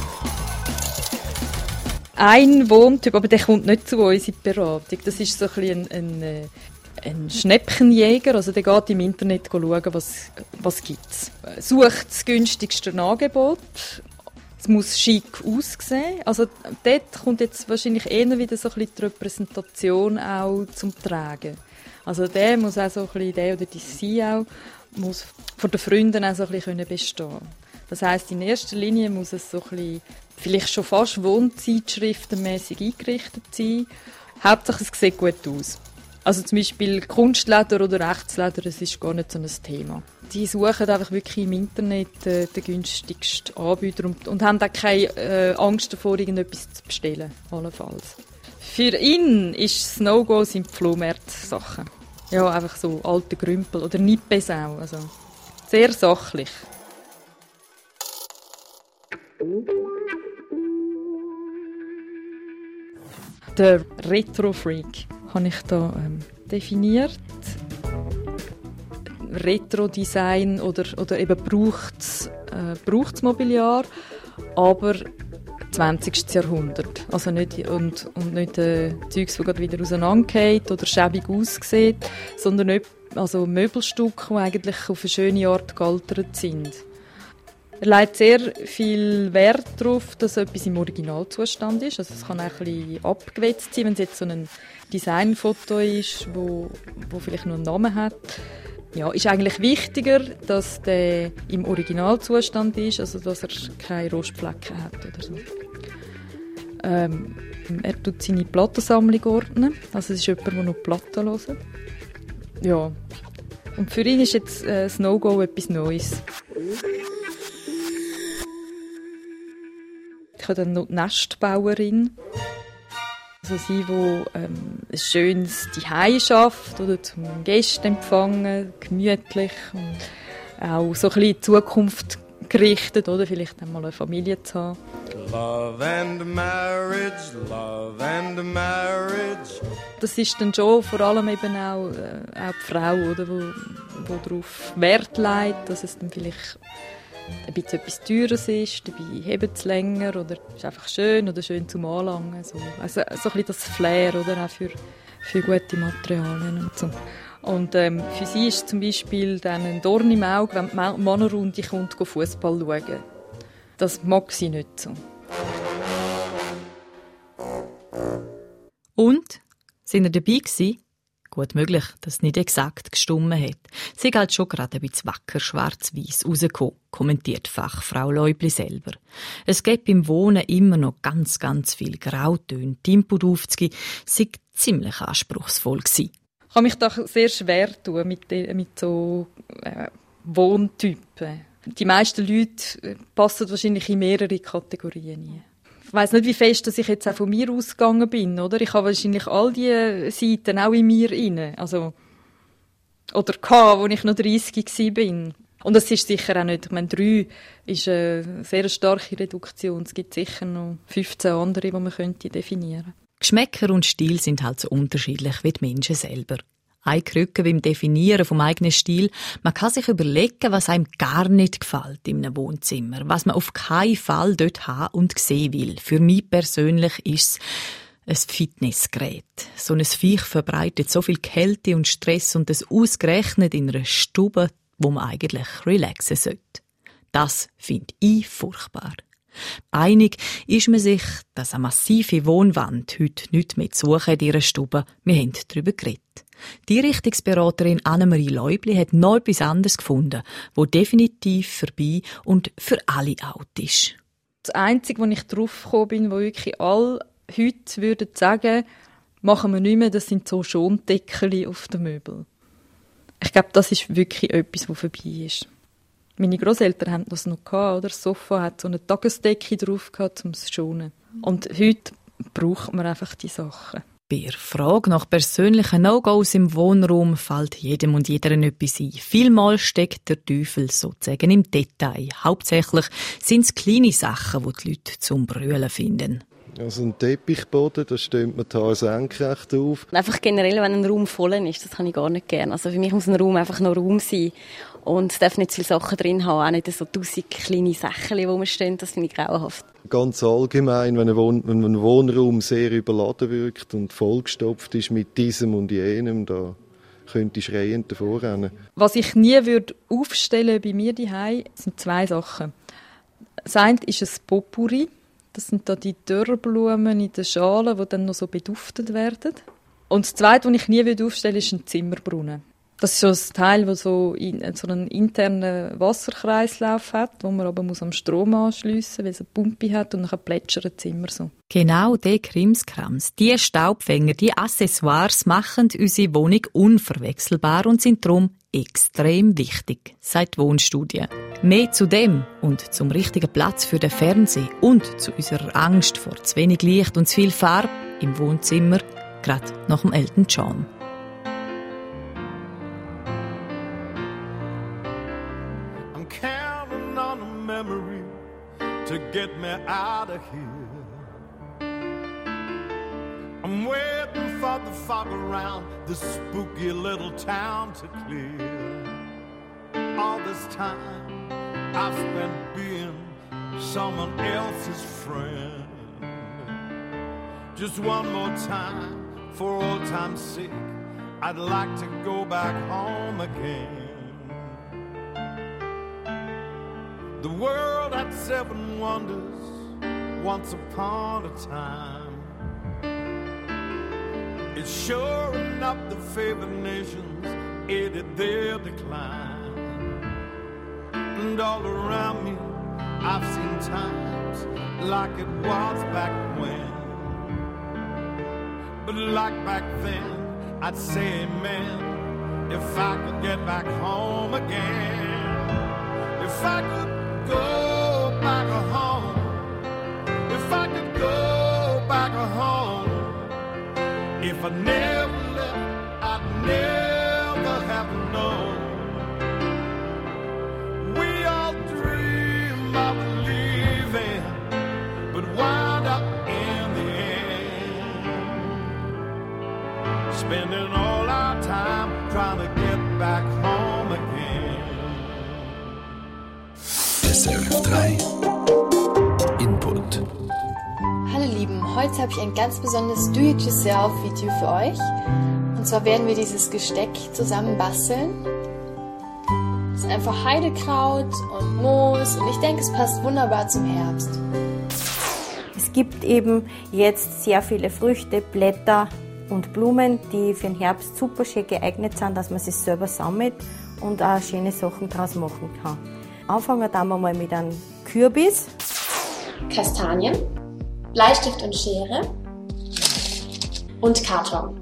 Ein Wohntyp, aber der kommt nicht zu uns in die Beratung. Das ist so ein bisschen ein Schnäppchenjäger, also der geht im Internet schauen, was gibt's. Sucht das günstigste Angebot. Es muss schick aussehen. Also dort kommt jetzt wahrscheinlich eher wieder so ein bisschen die Repräsentation auch zum Tragen. Also der muss auch so ein bisschen, der oder die sie auch, muss von den Freunden auch so ein bisschen bestehen. Das heisst, in erster Linie muss es so ein bisschen, vielleicht schon fast wohnzeitschriftenmässig eingerichtet sein. Hauptsache es sieht gut aus. Also zum Beispiel Kunstleder oder Rechtsleder, das ist gar nicht so ein Thema. Die suchen einfach wirklich im Internet den günstigsten Anbieter und haben auch keine Angst davor, irgendetwas zu bestellen, allenfalls. Für ihn ist das No-Go sind Flohmarkt-Sachen. Ja, einfach so alte Grümpel oder Nippes auch. Also sehr sachlich. Der Retro-Freak habe ich da definiert. Retro-Design oder eben braucht's Mobiliar, aber 20. Jahrhundert. Also nicht, und nicht Zeugs, das gerade wieder auseinandergeht oder schäbig aussieht, sondern nicht, also Möbelstücke, die eigentlich auf eine schöne Art gealtert sind. Er legt sehr viel Wert darauf, dass etwas im Originalzustand ist. Also es kann auch ein bisschen abgewetzt sein, wenn es jetzt so ein Designfoto ist, wo vielleicht nur einen Namen hat. Ja, ist eigentlich wichtiger, dass der im Originalzustand ist, also dass er keine Rostflecken hat oder so. Er tut seine Plattensammlung ordnen. Also es ist jemand, der noch Platten hört. Ja. Und für ihn ist jetzt das No-Go etwas Neues. Rebecca dann noch die Nestbauerin. Also sie, die ein schönes Zuhause schafft oder zum Gäste empfangen, gemütlich und auch so ein bisschen in die Zukunft gerichtet, oder vielleicht einmal eine Familie zu haben. Love and marriage. Das ist dann schon vor allem eben auch die Frau, oder, wo darauf Wert legt, dass es dann vielleicht ein bisschen etwas Teures ist, dabei hebt es länger oder ist einfach schön oder schön zum Anlangen. So. Also so ein bisschen das Flair, oder, auch für gute Materialien und so. Und für sie ist zum Beispiel dann ein Dorn im Auge, wenn die Männerrunde kommt, Fußball schauen. Das mag sie nicht so. Und? Sind ihr dabei gewesen? Gut möglich, dass es nicht exakt gestummen hat. Sie geht schon gerade ein bisschen wacker schwarz-weiss rausgekommen, kommentiert Fachfrau Leubli selber. Es gibt im Wohnen immer noch ganz, ganz viel Grautöne. Die Input aufzugeben, sei ziemlich anspruchsvoll gewesen. Ich kann mich doch sehr schwer tun mit so Wohntypen. Die meisten Leute passen wahrscheinlich in mehrere Kategorien ein. Ich weiss nicht, wie fest dass ich jetzt auch von mir ausgegangen bin, oder? Ich habe wahrscheinlich all diese Seiten auch in mir inne. Also, oder als ich noch 30 war. Und das ist sicher auch nicht. Ich meine, 3 ist eine sehr starke Reduktion. Es gibt sicher noch 15 andere, die man definieren könnte. Geschmäcker und Stil sind halt so unterschiedlich wie die Menschen selber. Eine Krücke beim Definieren vom eigenen Stil. Man kann sich überlegen, was einem gar nicht gefällt in einem Wohnzimmer, was man auf keinen Fall dort haben und sehen will. Für mich persönlich ist es ein Fitnessgerät. So ein Viech verbreitet so viel Kälte und Stress und das ausgerechnet in einer Stube, wo man eigentlich relaxen sollte. Das finde ich furchtbar. Einig ist man sich, dass eine massive Wohnwand heute nichts mehr zu suchen in ihrer Stube. Wir haben darüber geredet. Die Richtungsberaterin Annemarie Leubli hat noch etwas anderes gefunden, wo definitiv vorbei und für alle out ist. Das Einzige, wo ich drauf gekommen bin, wo wirklich alle heute würden sagen, machen wir nicht mehr, das sind so Schondeckel auf den Möbeln. Ich glaube, das ist wirklich etwas, was vorbei ist. Meine Grosseltern hatten das noch gehabt, oder? Das Sofa hat so eine Tagesdecke drauf gehabt, um es zu schonen. Und heute braucht man einfach die Sachen. Bei der Frage nach persönlichen No-Gos im Wohnraum fällt jedem und jeder etwas ein. Vielmal steckt der Teufel sozusagen im Detail. Hauptsächlich sind es kleine Sachen, die die Leute zum Brüllen finden. Also ein Teppichboden, da stemmt man die Haare senkrecht auf. Einfach generell, wenn ein Raum voll ist, das kann ich gar nicht gerne. Also für mich muss ein Raum einfach noch Raum sein. Und es darf nicht viele Sachen drin haben, auch nicht so 1000 kleine Sachen, die rumstehen. Das finde ich grauenhaft. Ganz allgemein, wenn ein Wohnraum sehr überladen wirkt und vollgestopft ist mit diesem und jenem, da könnte ich schreiend davor rennen. Was ich nie würde aufstellen bei mir daheim, sind 2 Sachen. Das eine ist ein Potpourri. Das sind da die Dörrblumen in den Schalen, die dann noch so beduftet werden. Und das Zweite, was ich nie aufstellen würde, ist ein Zimmerbrunnen. Das ist so ein Teil, das so einen internen Wasserkreislauf hat, wo man aber am Strom anschliessen muss, weil es eine Pumpe hat und dann plätschert das Zimmer so. Genau der Krimskrams, die Staubfänger, die Accessoires machen unsere Wohnung unverwechselbar und sind darum extrem wichtig, sagt die Wohnstudie. Mehr zu dem und zum richtigen Platz für den Fernseher und zu unserer Angst vor zu wenig Licht und zu viel Farbe im Wohnzimmer, gerade nach dem Elton John. I'm counting on a memory to get me out of here. I'm waiting for the fog around this spooky little town to clear. All this time I've spent being someone else's friend. Just one more time, for old time's sake, I'd like to go back home again. The world had 7 wonders once upon a time. It's sure enough the favored nations aided their decline. And all around me I've seen times like it was back when. But like back then I'd say amen if I could get back home again. If I could go back home. If I could go back home, if I never left, I'd never have known. We all dream of leaving, but wound up in the end, spending all our time trying to get back home again. SRF 3 Input. Hallo Lieben, heute habe ich ein ganz besonderes Do-it-yourself-Video für euch. Und zwar werden wir dieses Gesteck zusammen basteln. Das ist einfach Heidekraut und Moos und ich denke, es passt wunderbar zum Herbst. Es gibt eben jetzt sehr viele Früchte, Blätter und Blumen, die für den Herbst super schön geeignet sind, dass man sie selber sammelt und auch schöne Sachen draus machen kann. Anfangen wir mal mit einem Kürbis. Kastanien, Bleistift und Schere und Karton.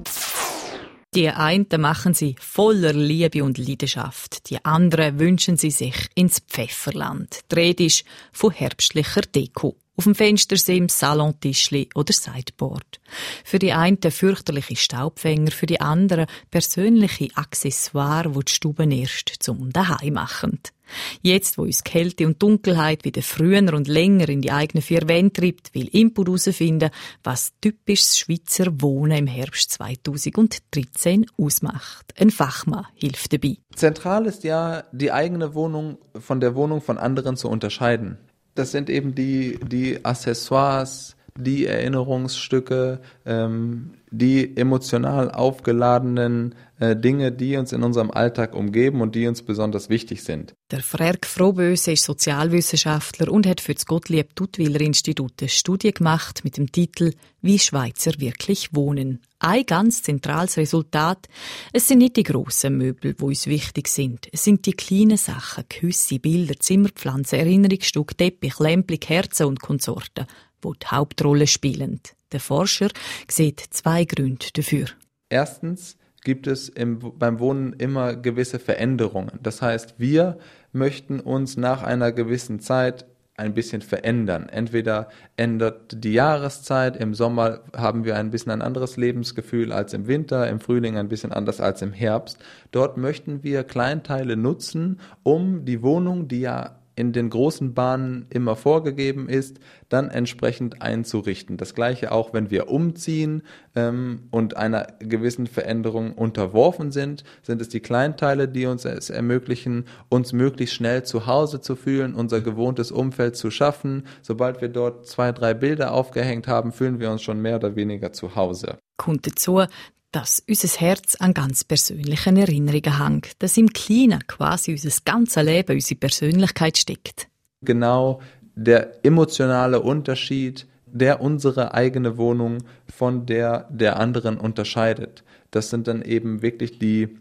Die einen machen sie voller Liebe und Leidenschaft, die anderen wünschen sie sich ins Pfefferland. Die Rede ist von herbstlicher Deko. Auf dem Fenstersims, Salontischli oder Sideboard. Für die einen fürchterliche Staubfänger, für die anderen persönliche Accessoires, die die Stuben erst zum Daheim machen. Jetzt, wo uns Kälte und Dunkelheit wieder früher und länger in die eigenen vier Wände treibt, will Input herausfinden, was typisches Schweizer Wohnen im Herbst 2013 ausmacht. Ein Fachmann hilft dabei. Zentral ist ja, die eigene Wohnung von der Wohnung von anderen zu unterscheiden. Das sind eben die Accessoires, die Erinnerungsstücke, die emotional aufgeladenen Dinge, die uns in unserem Alltag umgeben und die uns besonders wichtig sind. Der Frerk Frohböse ist Sozialwissenschaftler und hat für das Gottlieb-Duttwiller-Institut eine Studie gemacht mit dem Titel «Wie Schweizer wirklich wohnen». Ein ganz zentrales Resultat: Es sind nicht die grossen Möbel, die uns wichtig sind. Es sind die kleinen Sachen, Küsse, Bilder, Zimmerpflanzen, Erinnerungsstücke, Teppich, Lämpchen, Kerzen und Konsorten, die die Hauptrolle spielen. Der Forscher sieht zwei Gründe dafür. Erstens gibt es beim Wohnen immer gewisse Veränderungen. Das heißt, wir möchten uns nach einer gewissen Zeit ein bisschen verändern. Entweder ändert die Jahreszeit, im Sommer haben wir ein bisschen ein anderes Lebensgefühl als im Winter, im Frühling ein bisschen anders als im Herbst. Dort möchten wir Kleinteile nutzen, um die Wohnung, die ja in den großen Bahnen immer vorgegeben ist, dann entsprechend einzurichten. Das Gleiche auch, wenn wir umziehen und einer gewissen Veränderung unterworfen sind es die Kleinteile, die uns es ermöglichen, uns möglichst schnell zu Hause zu fühlen, unser gewohntes Umfeld zu schaffen. Sobald wir dort 2, 3 Bilder aufgehängt haben, fühlen wir uns schon mehr oder weniger zu Hause. Kommt dazu, dass unser Herz an ganz persönlichen Erinnerungen hängt, dass im Kleinen quasi unser ganzes Leben, unsere Persönlichkeit steckt. Genau der emotionale Unterschied, der unsere eigene Wohnung von der anderen unterscheidet. Das sind dann eben wirklich die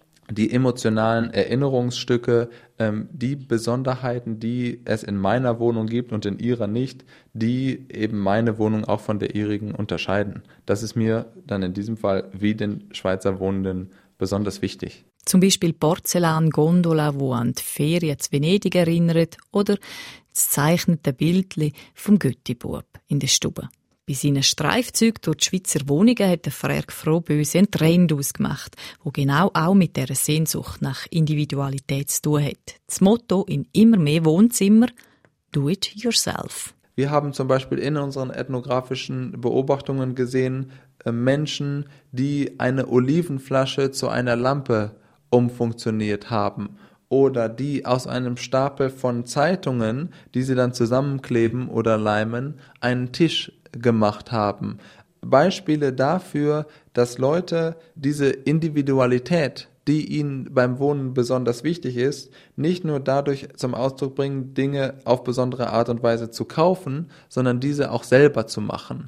emotionalen Erinnerungsstücke, die Besonderheiten, die es in meiner Wohnung gibt und in ihrer nicht, die eben meine Wohnung auch von der ihrigen unterscheiden. Das ist mir dann in diesem Fall wie den Schweizer Wohnenden besonders wichtig. Zum Beispiel Porzellan-Gondola, die an die Ferien zu Venedig erinnert, oder das zeichnete Bildchen vom Göttibub in der Stube. Bei seinen Streifzügen durch die Schweizer Wohnungen hat der Frerk Frohböse einen Trend ausgemacht, der genau auch mit dieser Sehnsucht nach Individualität zu tun hat. Das Motto in immer mehr Wohnzimmer: Do it yourself. Wir haben zum Beispiel in unseren ethnografischen Beobachtungen gesehen, Menschen, die eine Olivenflasche zu einer Lampe umfunktioniert haben. Oder die aus einem Stapel von Zeitungen, die sie dann zusammenkleben oder leimen, einen Tisch gemacht haben. Beispiele dafür, dass Leute diese Individualität, die ihnen beim Wohnen besonders wichtig ist, nicht nur dadurch zum Ausdruck bringen, Dinge auf besondere Art und Weise zu kaufen, sondern diese auch selber zu machen.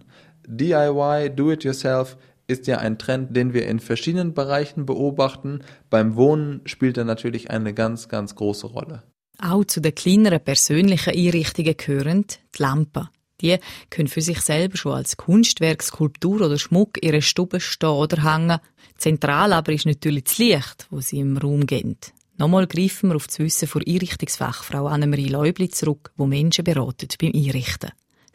DIY, Do-it-yourself, ist ja ein Trend, den wir in verschiedenen Bereichen beobachten. Beim Wohnen spielt er natürlich eine ganz, ganz große Rolle. Auch zu den kleineren persönlichen Einrichtungen gehören die Lampen. Die können für sich selber schon als Kunstwerk, Skulptur oder Schmuck in ihrer Stube stehen oder hängen. Zentral aber ist natürlich das Licht, das sie im Raum geben. Nochmal greifen wir auf das Wissen von Einrichtungsfachfrau Annemarie Leubli zurück, die Menschen beratet beim Einrichten.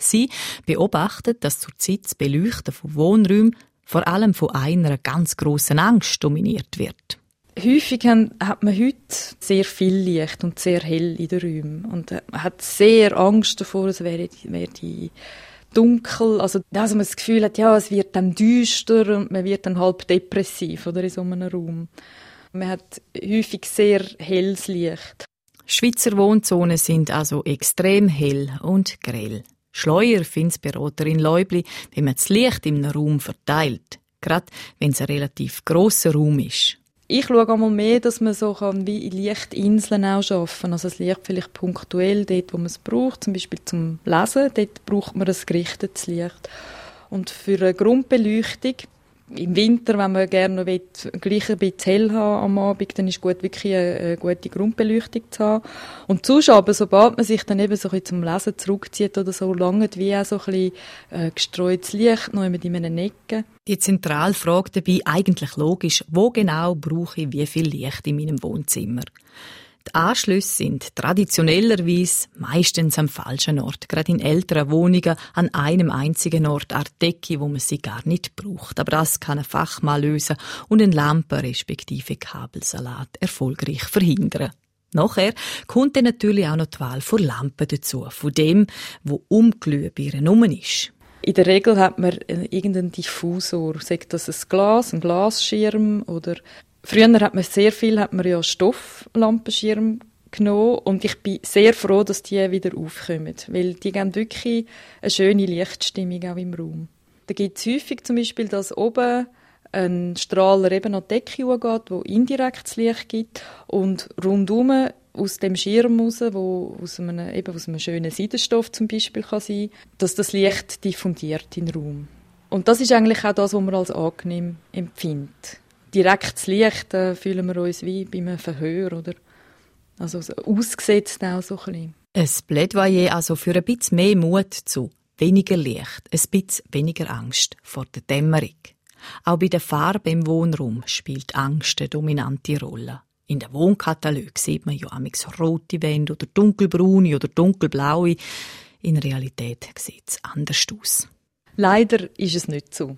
Sie beobachtet, dass zurzeit das Beleuchten von Wohnräumen vor allem von einer ganz grossen Angst dominiert wird. Häufig hat man heute sehr viel Licht und sehr hell in den Räumen. Und man hat sehr Angst davor, es wäre die dunkel. Also, dass man das Gefühl hat, ja, es wird dann düster und man wird dann halb depressiv oder in so einem Raum. Man hat häufig sehr helles Licht. Schweizer Wohnzonen sind also extrem hell und grell. Schleuer findet Beraterin Leubli, wenn man das Licht im Raum verteilt. Gerade wenn es ein relativ grosser Raum ist. Ich schaue einmal mehr, dass man so kann wie Lichtinseln auch schaffen kann. Also das Licht vielleicht punktuell dort, wo man es braucht, zum Beispiel zum Lesen, dort braucht man ein gerichtetes Licht. Und für eine Grundbeleuchtung, im Winter, wenn man gerne noch gleich ein bisschen hell haben am Abend, dann ist gut, wirklich eine gute Grundbeleuchtung zu haben. Und sonst aber, sobald man sich dann eben so ein bisschen zum Lesen zurückzieht oder so, langt wie auch so ein bisschen gestreutes Licht noch in einer Ecke. Die zentrale Frage dabei, eigentlich logisch, wo genau brauche ich wie viel Licht in meinem Wohnzimmer? Die Anschlüsse sind traditionellerweise meistens am falschen Ort, gerade in älteren Wohnungen an einem einzigen Ort, an der Decke, wo man sie gar nicht braucht. Aber das kann ein Fachmann lösen und eine Lampe respektive Kabelsalat erfolgreich verhindern. Nachher kommt dann natürlich auch noch die Wahl von Lampen dazu, von dem, wo Umglühbirne rum ist. In der Regel hat man irgendeinen Diffusor, sagt das ein Glasschirm oder früher hat man ja Stofflampenschirm genommen und ich bin sehr froh, dass die wieder aufkommen, weil die geben wirklich eine schöne Lichtstimmung auch im Raum. Da gibt es häufig zum Beispiel, dass oben ein Strahler eben an die Decke geht, wo indirektes Licht gibt und rundum aus dem Schirm raus, wo aus einem schönen Seidenstoff zum Beispiel kann sein, dass das Licht diffundiert in den Raum. Und das ist eigentlich auch das, was man als angenehm empfindet. Direktes Licht fühlen wir uns wie bei einem Verhör, oder? Also so ausgesetzt auch so ein bisschen. Ein Plädoyer also für ein bisschen mehr Mut zu weniger Licht, ein bisschen weniger Angst vor der Dämmerung. Auch bei der Farbe im Wohnraum spielt Angst eine dominante Rolle. In den Wohnkatalogen sieht man ja amigs rote Wände oder dunkelbraune oder dunkelblaue. In Realität sieht es anders aus. Leider ist es nicht so.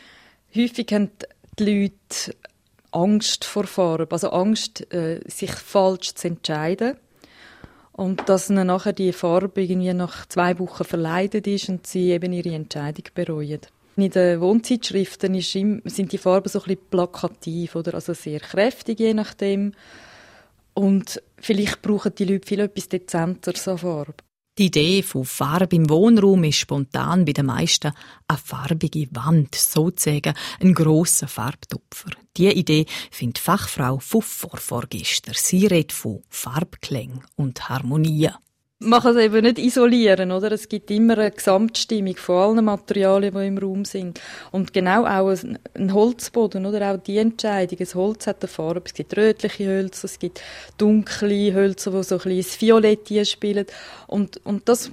Häufig haben die Leute Angst vor Farbe, also Angst, sich falsch zu entscheiden. Und dass ihnen nachher die Farbe irgendwie nach 2 Wochen verleidet ist und sie eben ihre Entscheidung bereuen. In den Wohnzeitschriften sind die Farben so ein bisschen plakativ, oder? Also sehr kräftig, je nachdem. Und vielleicht brauchen die Leute viel etwas Dezenteres an Farbe. Die Idee von Farbe im Wohnraum ist spontan bei den meisten eine farbige Wand, sozusagen ein grosser Farbtupfer. Diese Idee findet Fachfrau von vorgestern. Sie redet von Farbklängen und Harmonien. Man kann es eben nicht isolieren, oder? Es gibt immer eine Gesamtstimmung von allen Materialien, die im Raum sind. Und genau auch ein Holzboden, oder? Auch die Entscheidung. Das Holz hat eine Farbe. Es gibt rötliche Hölzer, es gibt dunkle Hölzer, die so ein bisschen ins Violett spielen. Und das,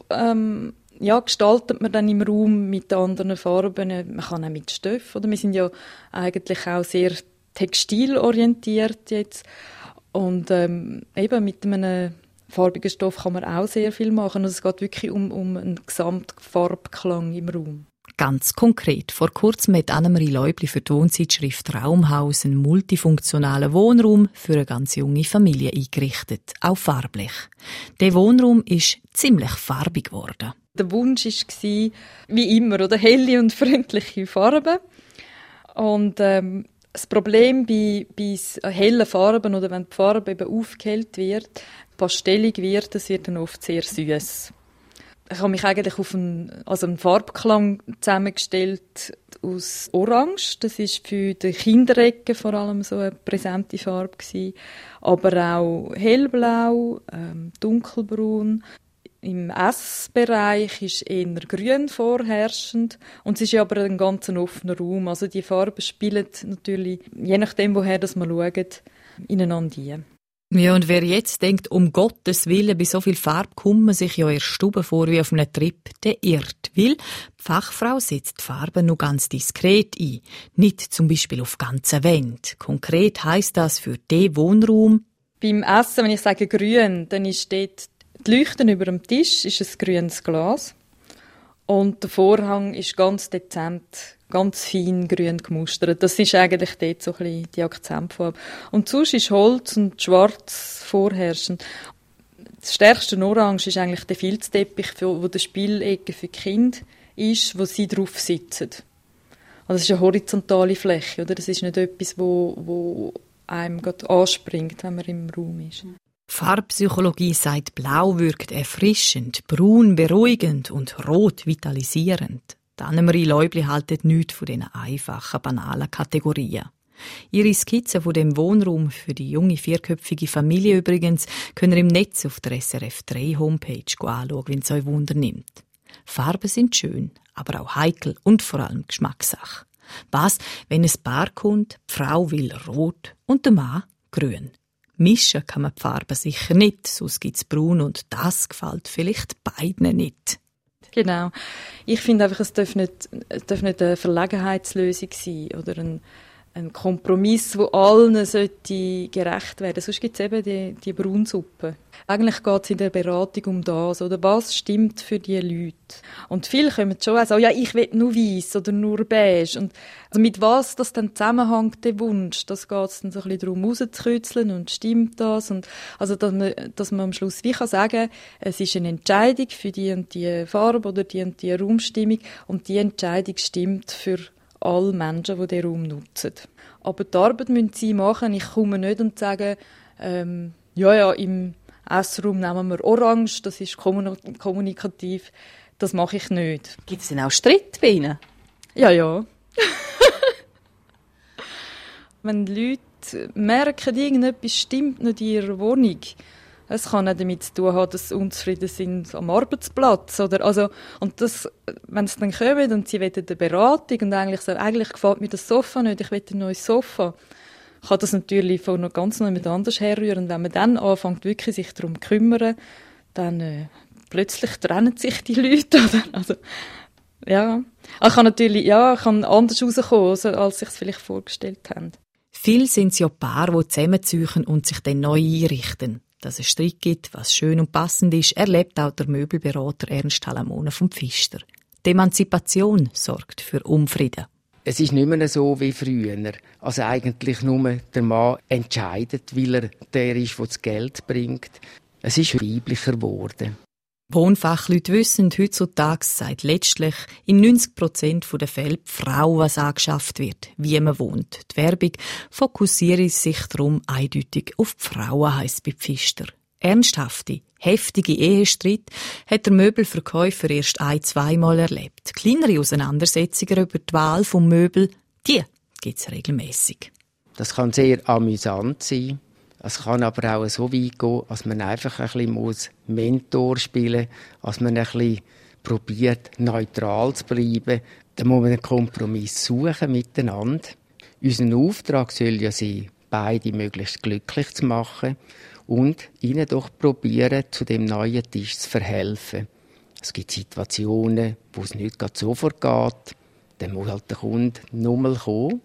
gestaltet man dann im Raum mit anderen Farben. Man kann auch mit Stoff, oder? Wir sind ja eigentlich auch sehr textilorientiert jetzt. Und, eben mit einem farbigen Stoff kann man auch sehr viel machen. Also es geht wirklich um einen Gesamtfarbklang im Raum. Ganz konkret. Vor kurzem hat Annemarie Leubli für die Wohnzeitschrift Raumhaus einen multifunktionalen Wohnraum für eine ganz junge Familie eingerichtet, auch farblich. Der Wohnraum ist ziemlich farbig geworden. Der Wunsch war, wie immer, oder helle und freundliche Farben. Und das Problem bei hellen Farben, oder wenn die Farbe eben aufgehellt wird, pastellig wird, das wird dann oft sehr süß. Ich habe mich eigentlich auf einen Farbklang zusammengestellt aus Orange. Das ist für die Kinderecke vor allem so eine präsente Farbe gewesen. Aber auch hellblau, dunkelbraun. Im Essbereich ist eher grün vorherrschend. Und es ist aber ein ganz offener Raum. Also die Farben spielen natürlich, je nachdem, woher das man schaut, ineinander ein. Ja, und wer jetzt denkt, um Gottes Willen, bei so viel Farbe kommt man sich ja in der Stube vor wie auf einem Trip, der irrt. Weil die Fachfrau setzt die Farben nur ganz diskret ein. Nicht zum Beispiel auf ganzen Wänden. Konkret heisst das für den Wohnraum. Beim Essen, wenn ich sage grün, dann ist dort die Leuchten über dem Tisch, ist ein grünes Glas. Und der Vorhang ist ganz dezent, ganz fein grün gemustert. Das ist eigentlich dort so ein bisschen die Akzentfarbe. Und sonst ist Holz und Schwarz vorherrschend. Das stärkste Orange ist eigentlich der Filzteppich, wo der Spielecke für die Kinder ist, wo sie drauf sitzen. Also das ist eine horizontale Fläche, oder? Das ist nicht etwas, wo einem gerade anspringt, wenn man im Raum ist. Farbpsychologie sagt, Blau wirkt erfrischend, Braun beruhigend und Rot vitalisierend. Annemarie Leubli haltet nichts von diesen einfachen, banalen Kategorien. Ihre Skizze von dem Wohnraum für die junge vierköpfige Familie übrigens können ihr im Netz auf der SRF 3 Homepage anschauen, wenn es euch Wunder nimmt. Farben sind schön, aber auch heikel und vor allem Geschmackssache. Was, wenn ein Paar kommt, die Frau will rot und der Mann grün? Mischen kann man die Farben sicher nicht, sonst gibt es braun und das gefällt vielleicht beiden nicht. Genau. Ich finde einfach, es darf nicht eine Verlegenheitslösung sein oder ein Kompromiss, wo allen sollte gerecht werden. Sonst gibt es eben die Braunsuppe. Eigentlich geht es in der Beratung um das, oder was stimmt für die Leute. Und viele kommen schon auch sagen, ja, ich will nur weiss oder nur beige. Und also mit was das dann zusammenhängt, der Wunsch, das geht es dann so ein bisschen darum, rauszukitzeln und stimmt das. Und also, dass man am Schluss wie kann sagen, es ist eine Entscheidung für die und die Farbe oder die und die Raumstimmung und die Entscheidung stimmt für alle Menschen, die diesen Raum nutzen. Aber die Arbeit müssen sie machen. Ich komme nicht und sage, ja, im Essraum nehmen wir Orange, das ist kommunikativ. Das mache ich nicht. Gibt es denn auch Streit bei Ihnen? Ja. Wenn Leute merken, irgendetwas stimmt nicht in ihrer Wohnung, es kann auch damit zu tun haben, dass sie unzufrieden sind am Arbeitsplatz. Und das, wenn sie dann kommen und sie wollen eine Beratung und eigentlich gefällt mir das Sofa nicht, ich will ein neues Sofa, kann das natürlich von noch ganz noch jemand anders herrühren. Und wenn man dann anfängt, wirklich sich darum zu kümmern, dann plötzlich trennen sich die Leute. Also, ja. Ich kann anders rauskommen, als sich es vielleicht vorgestellt haben. Viel sind es ja Paare, die zusammenziehen und sich dann neu einrichten. Dass es Streit gibt, was schön und passend ist, erlebt auch der Möbelberater Ernst Halamona vom Pfister. Die Emanzipation sorgt für Unfrieden. Es ist nicht mehr so wie früher. Also eigentlich nur der Mann entscheidet, weil er der ist, der das Geld bringt. Es ist weiblicher geworden. Wohnfachleute wissen heutzutage, seit letztlich in 90% der Fälle die Frau, was angeschafft wird, wie man wohnt. Die Werbung fokussiert sich darum eindeutig auf die Frauen, heisst bei Pfister. Ernsthafte, heftige Ehestreit hat der Möbelverkäufer erst 1-2 Mal erlebt. Kleinere Auseinandersetzungen über die Wahl des Möbel, die gibt es regelmässig. Das kann sehr amüsant sein. Es kann aber auch so weit gehen, dass man einfach ein bisschen Mentor spielen muss, dass man ein bisschen probiert, neutral zu bleiben. Dann muss man einen Kompromiss suchen miteinander. Unser Auftrag soll ja sein, beide möglichst glücklich zu machen und ihnen doch probieren, zu dem neuen Tisch zu verhelfen. Es gibt Situationen, wo es nicht gerade sofort geht. Dann muss halt der Kunde nochmal kommen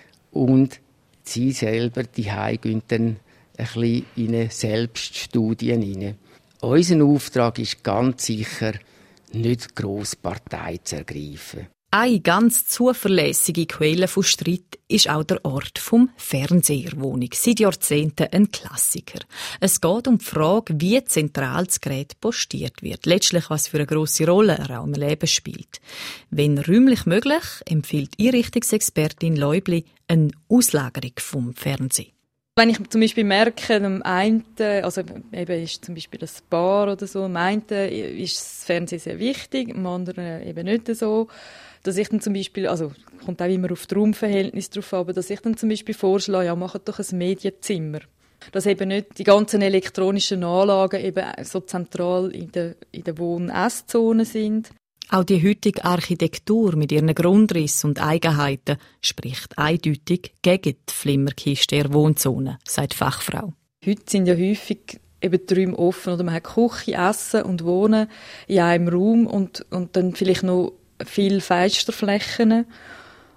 und sie selber, die Heim gehen dann ein bisschen in eine Selbststudie hinein. Unser Auftrag ist ganz sicher, nicht gross Partei zu ergreifen. Eine ganz zuverlässige Quelle von Streit ist auch der Ort vom Fernseherwohnung. Seit Jahrzehnten ein Klassiker. Es geht um die Frage, wie zentral das Gerät postiert wird. Letztlich, was für eine grosse Rolle er auch im Leben spielt. Wenn räumlich möglich, empfiehlt Einrichtungsexpertin Leubli eine Auslagerung vom Fernsehen. Wenn ich zum Beispiel merke, am einen, also eben ist zum Beispiel das Paar oder so, am einen ist das Fernsehen sehr wichtig, am anderen eben nicht so, dass ich dann zum Beispiel, also kommt auch immer auf das Raumverhältnis drauf an, aber dass ich dann zum Beispiel vorschlage, ja, macht doch ein Medienzimmer. Dass eben nicht die ganzen elektronischen Anlagen eben so zentral in der Wohn-Esszone sind. Auch die heutige Architektur mit ihren Grundrissen und Eigenheiten spricht eindeutig gegen die Flimmerkiste der Wohnzone, sagt die Fachfrau. Heute sind ja häufig eben die Räume offen oder man hat Küche, Essen und Wohnen in einem Raum und dann vielleicht noch viele Fensterflächen.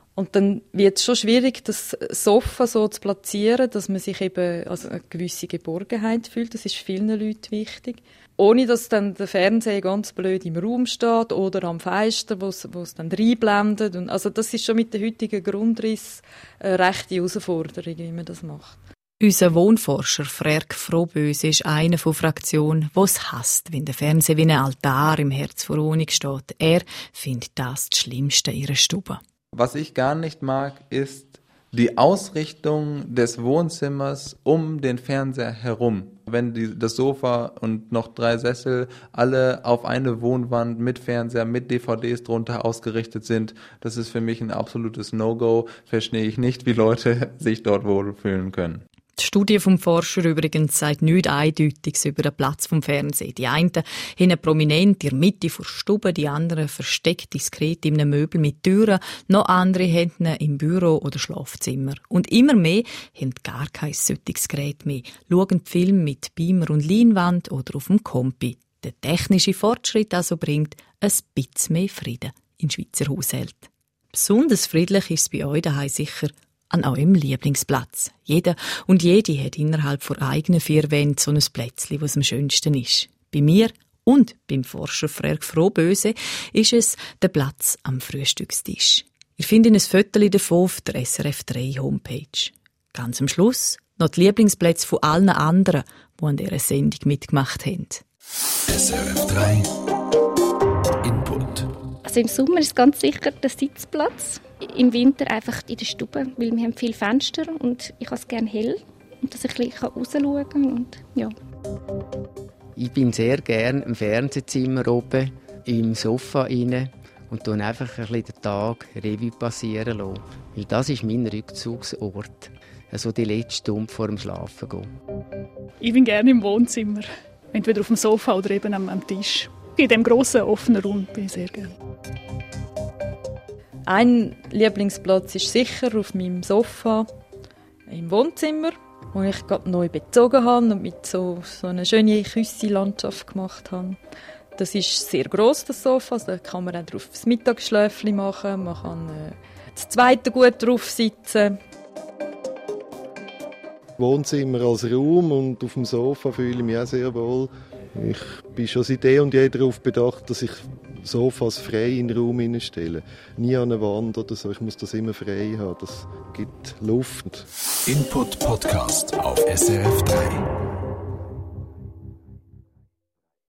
Und dann wird es schon schwierig, das Sofa so zu platzieren, dass man sich eben eine gewisse Geborgenheit fühlt. Das ist vielen Leuten wichtig. Ohne dass dann der Fernseher ganz blöd im Raum steht oder am Fenster, wo es dann reinblendet. Und also das ist schon mit dem heutigen Grundriss eine rechte Herausforderung, wie man das macht. Unser Wohnforscher Frerk Frohböse ist einer von Fraktionen, die es hasst, wenn der Fernseher wie ein Altar im Herz der Wohnung steht. Er findet das Schlimmste in ihrer Stube. Was ich gar nicht mag, ist die Ausrichtung des Wohnzimmers um den Fernseher herum. Wenn das Sofa und noch 3 Sessel alle auf eine Wohnwand mit Fernseher, mit DVDs drunter ausgerichtet sind, das ist für mich ein absolutes No-Go. Verstehe ich nicht, wie Leute sich dort wohlfühlen können. Die Studie vom Forscher übrigens sagt nichts Eindeutiges über den Platz vom Fernsehen. Die einen haben prominent in der Mitte der Stube, die anderen versteckt diskret in einem Möbel mit Türen, noch andere haben ihn im Büro oder Schlafzimmer. Und immer mehr haben gar kein solches Gerät mehr, schauen Film mit Beamer und Leinwand oder auf dem Kompi. Der technische Fortschritt also bringt ein bisschen mehr Frieden in Schweizer Haushalten. Besonders friedlich ist es bei euch daheim sicher an eurem Lieblingsplatz. Jeder und jede hat innerhalb von eigenen 4 Wänden so ein Plätzchen, was am schönsten ist. Bei mir und beim Forscher Frerk Frohböse ist es der Platz am Frühstückstisch. Ihr findet ein Foto davon auf der SRF3 Homepage. Ganz am Schluss noch die Lieblingsplätze von allen anderen, die an dieser Sendung mitgemacht haben. SRF3 Input. Also im Sommer ist ganz sicher der Sitzplatz. Im Winter einfach in der Stube, weil wir haben viele Fenster und ich habe es gerne hell und dass ich ein bisschen rausschauen kann. Und, ja. Ich bin sehr gerne im Fernsehzimmer oben, im Sofa rein und dann einfach ein bisschen den Tag Revue passieren lassen. Weil das ist mein Rückzugsort. Also die letzte Stunde vor dem Schlafen gehen. Ich bin gerne im Wohnzimmer. Entweder auf dem Sofa oder eben am Tisch. In diesem grossen, offenen Raum bin ich sehr gerne. Ein Lieblingsplatz ist sicher auf meinem Sofa im Wohnzimmer, wo ich gerade neu bezogen habe und mit so eine schöne Küsse-Landschaft gemacht habe. Das ist sehr gross, das Sofa, da kann man auch drauf das Mittagsschläfchen machen, man kann das zweite gut drauf sitzen. Wohnzimmer als Raum und auf dem Sofa fühle ich mich auch sehr wohl. Ich bin schon seit und je darauf bedacht, dass ich Sofas frei in den Raum hineinstelle. Nie an eine Wand oder so. Ich muss das immer frei haben. Das gibt Luft. Input Podcast auf SRF3.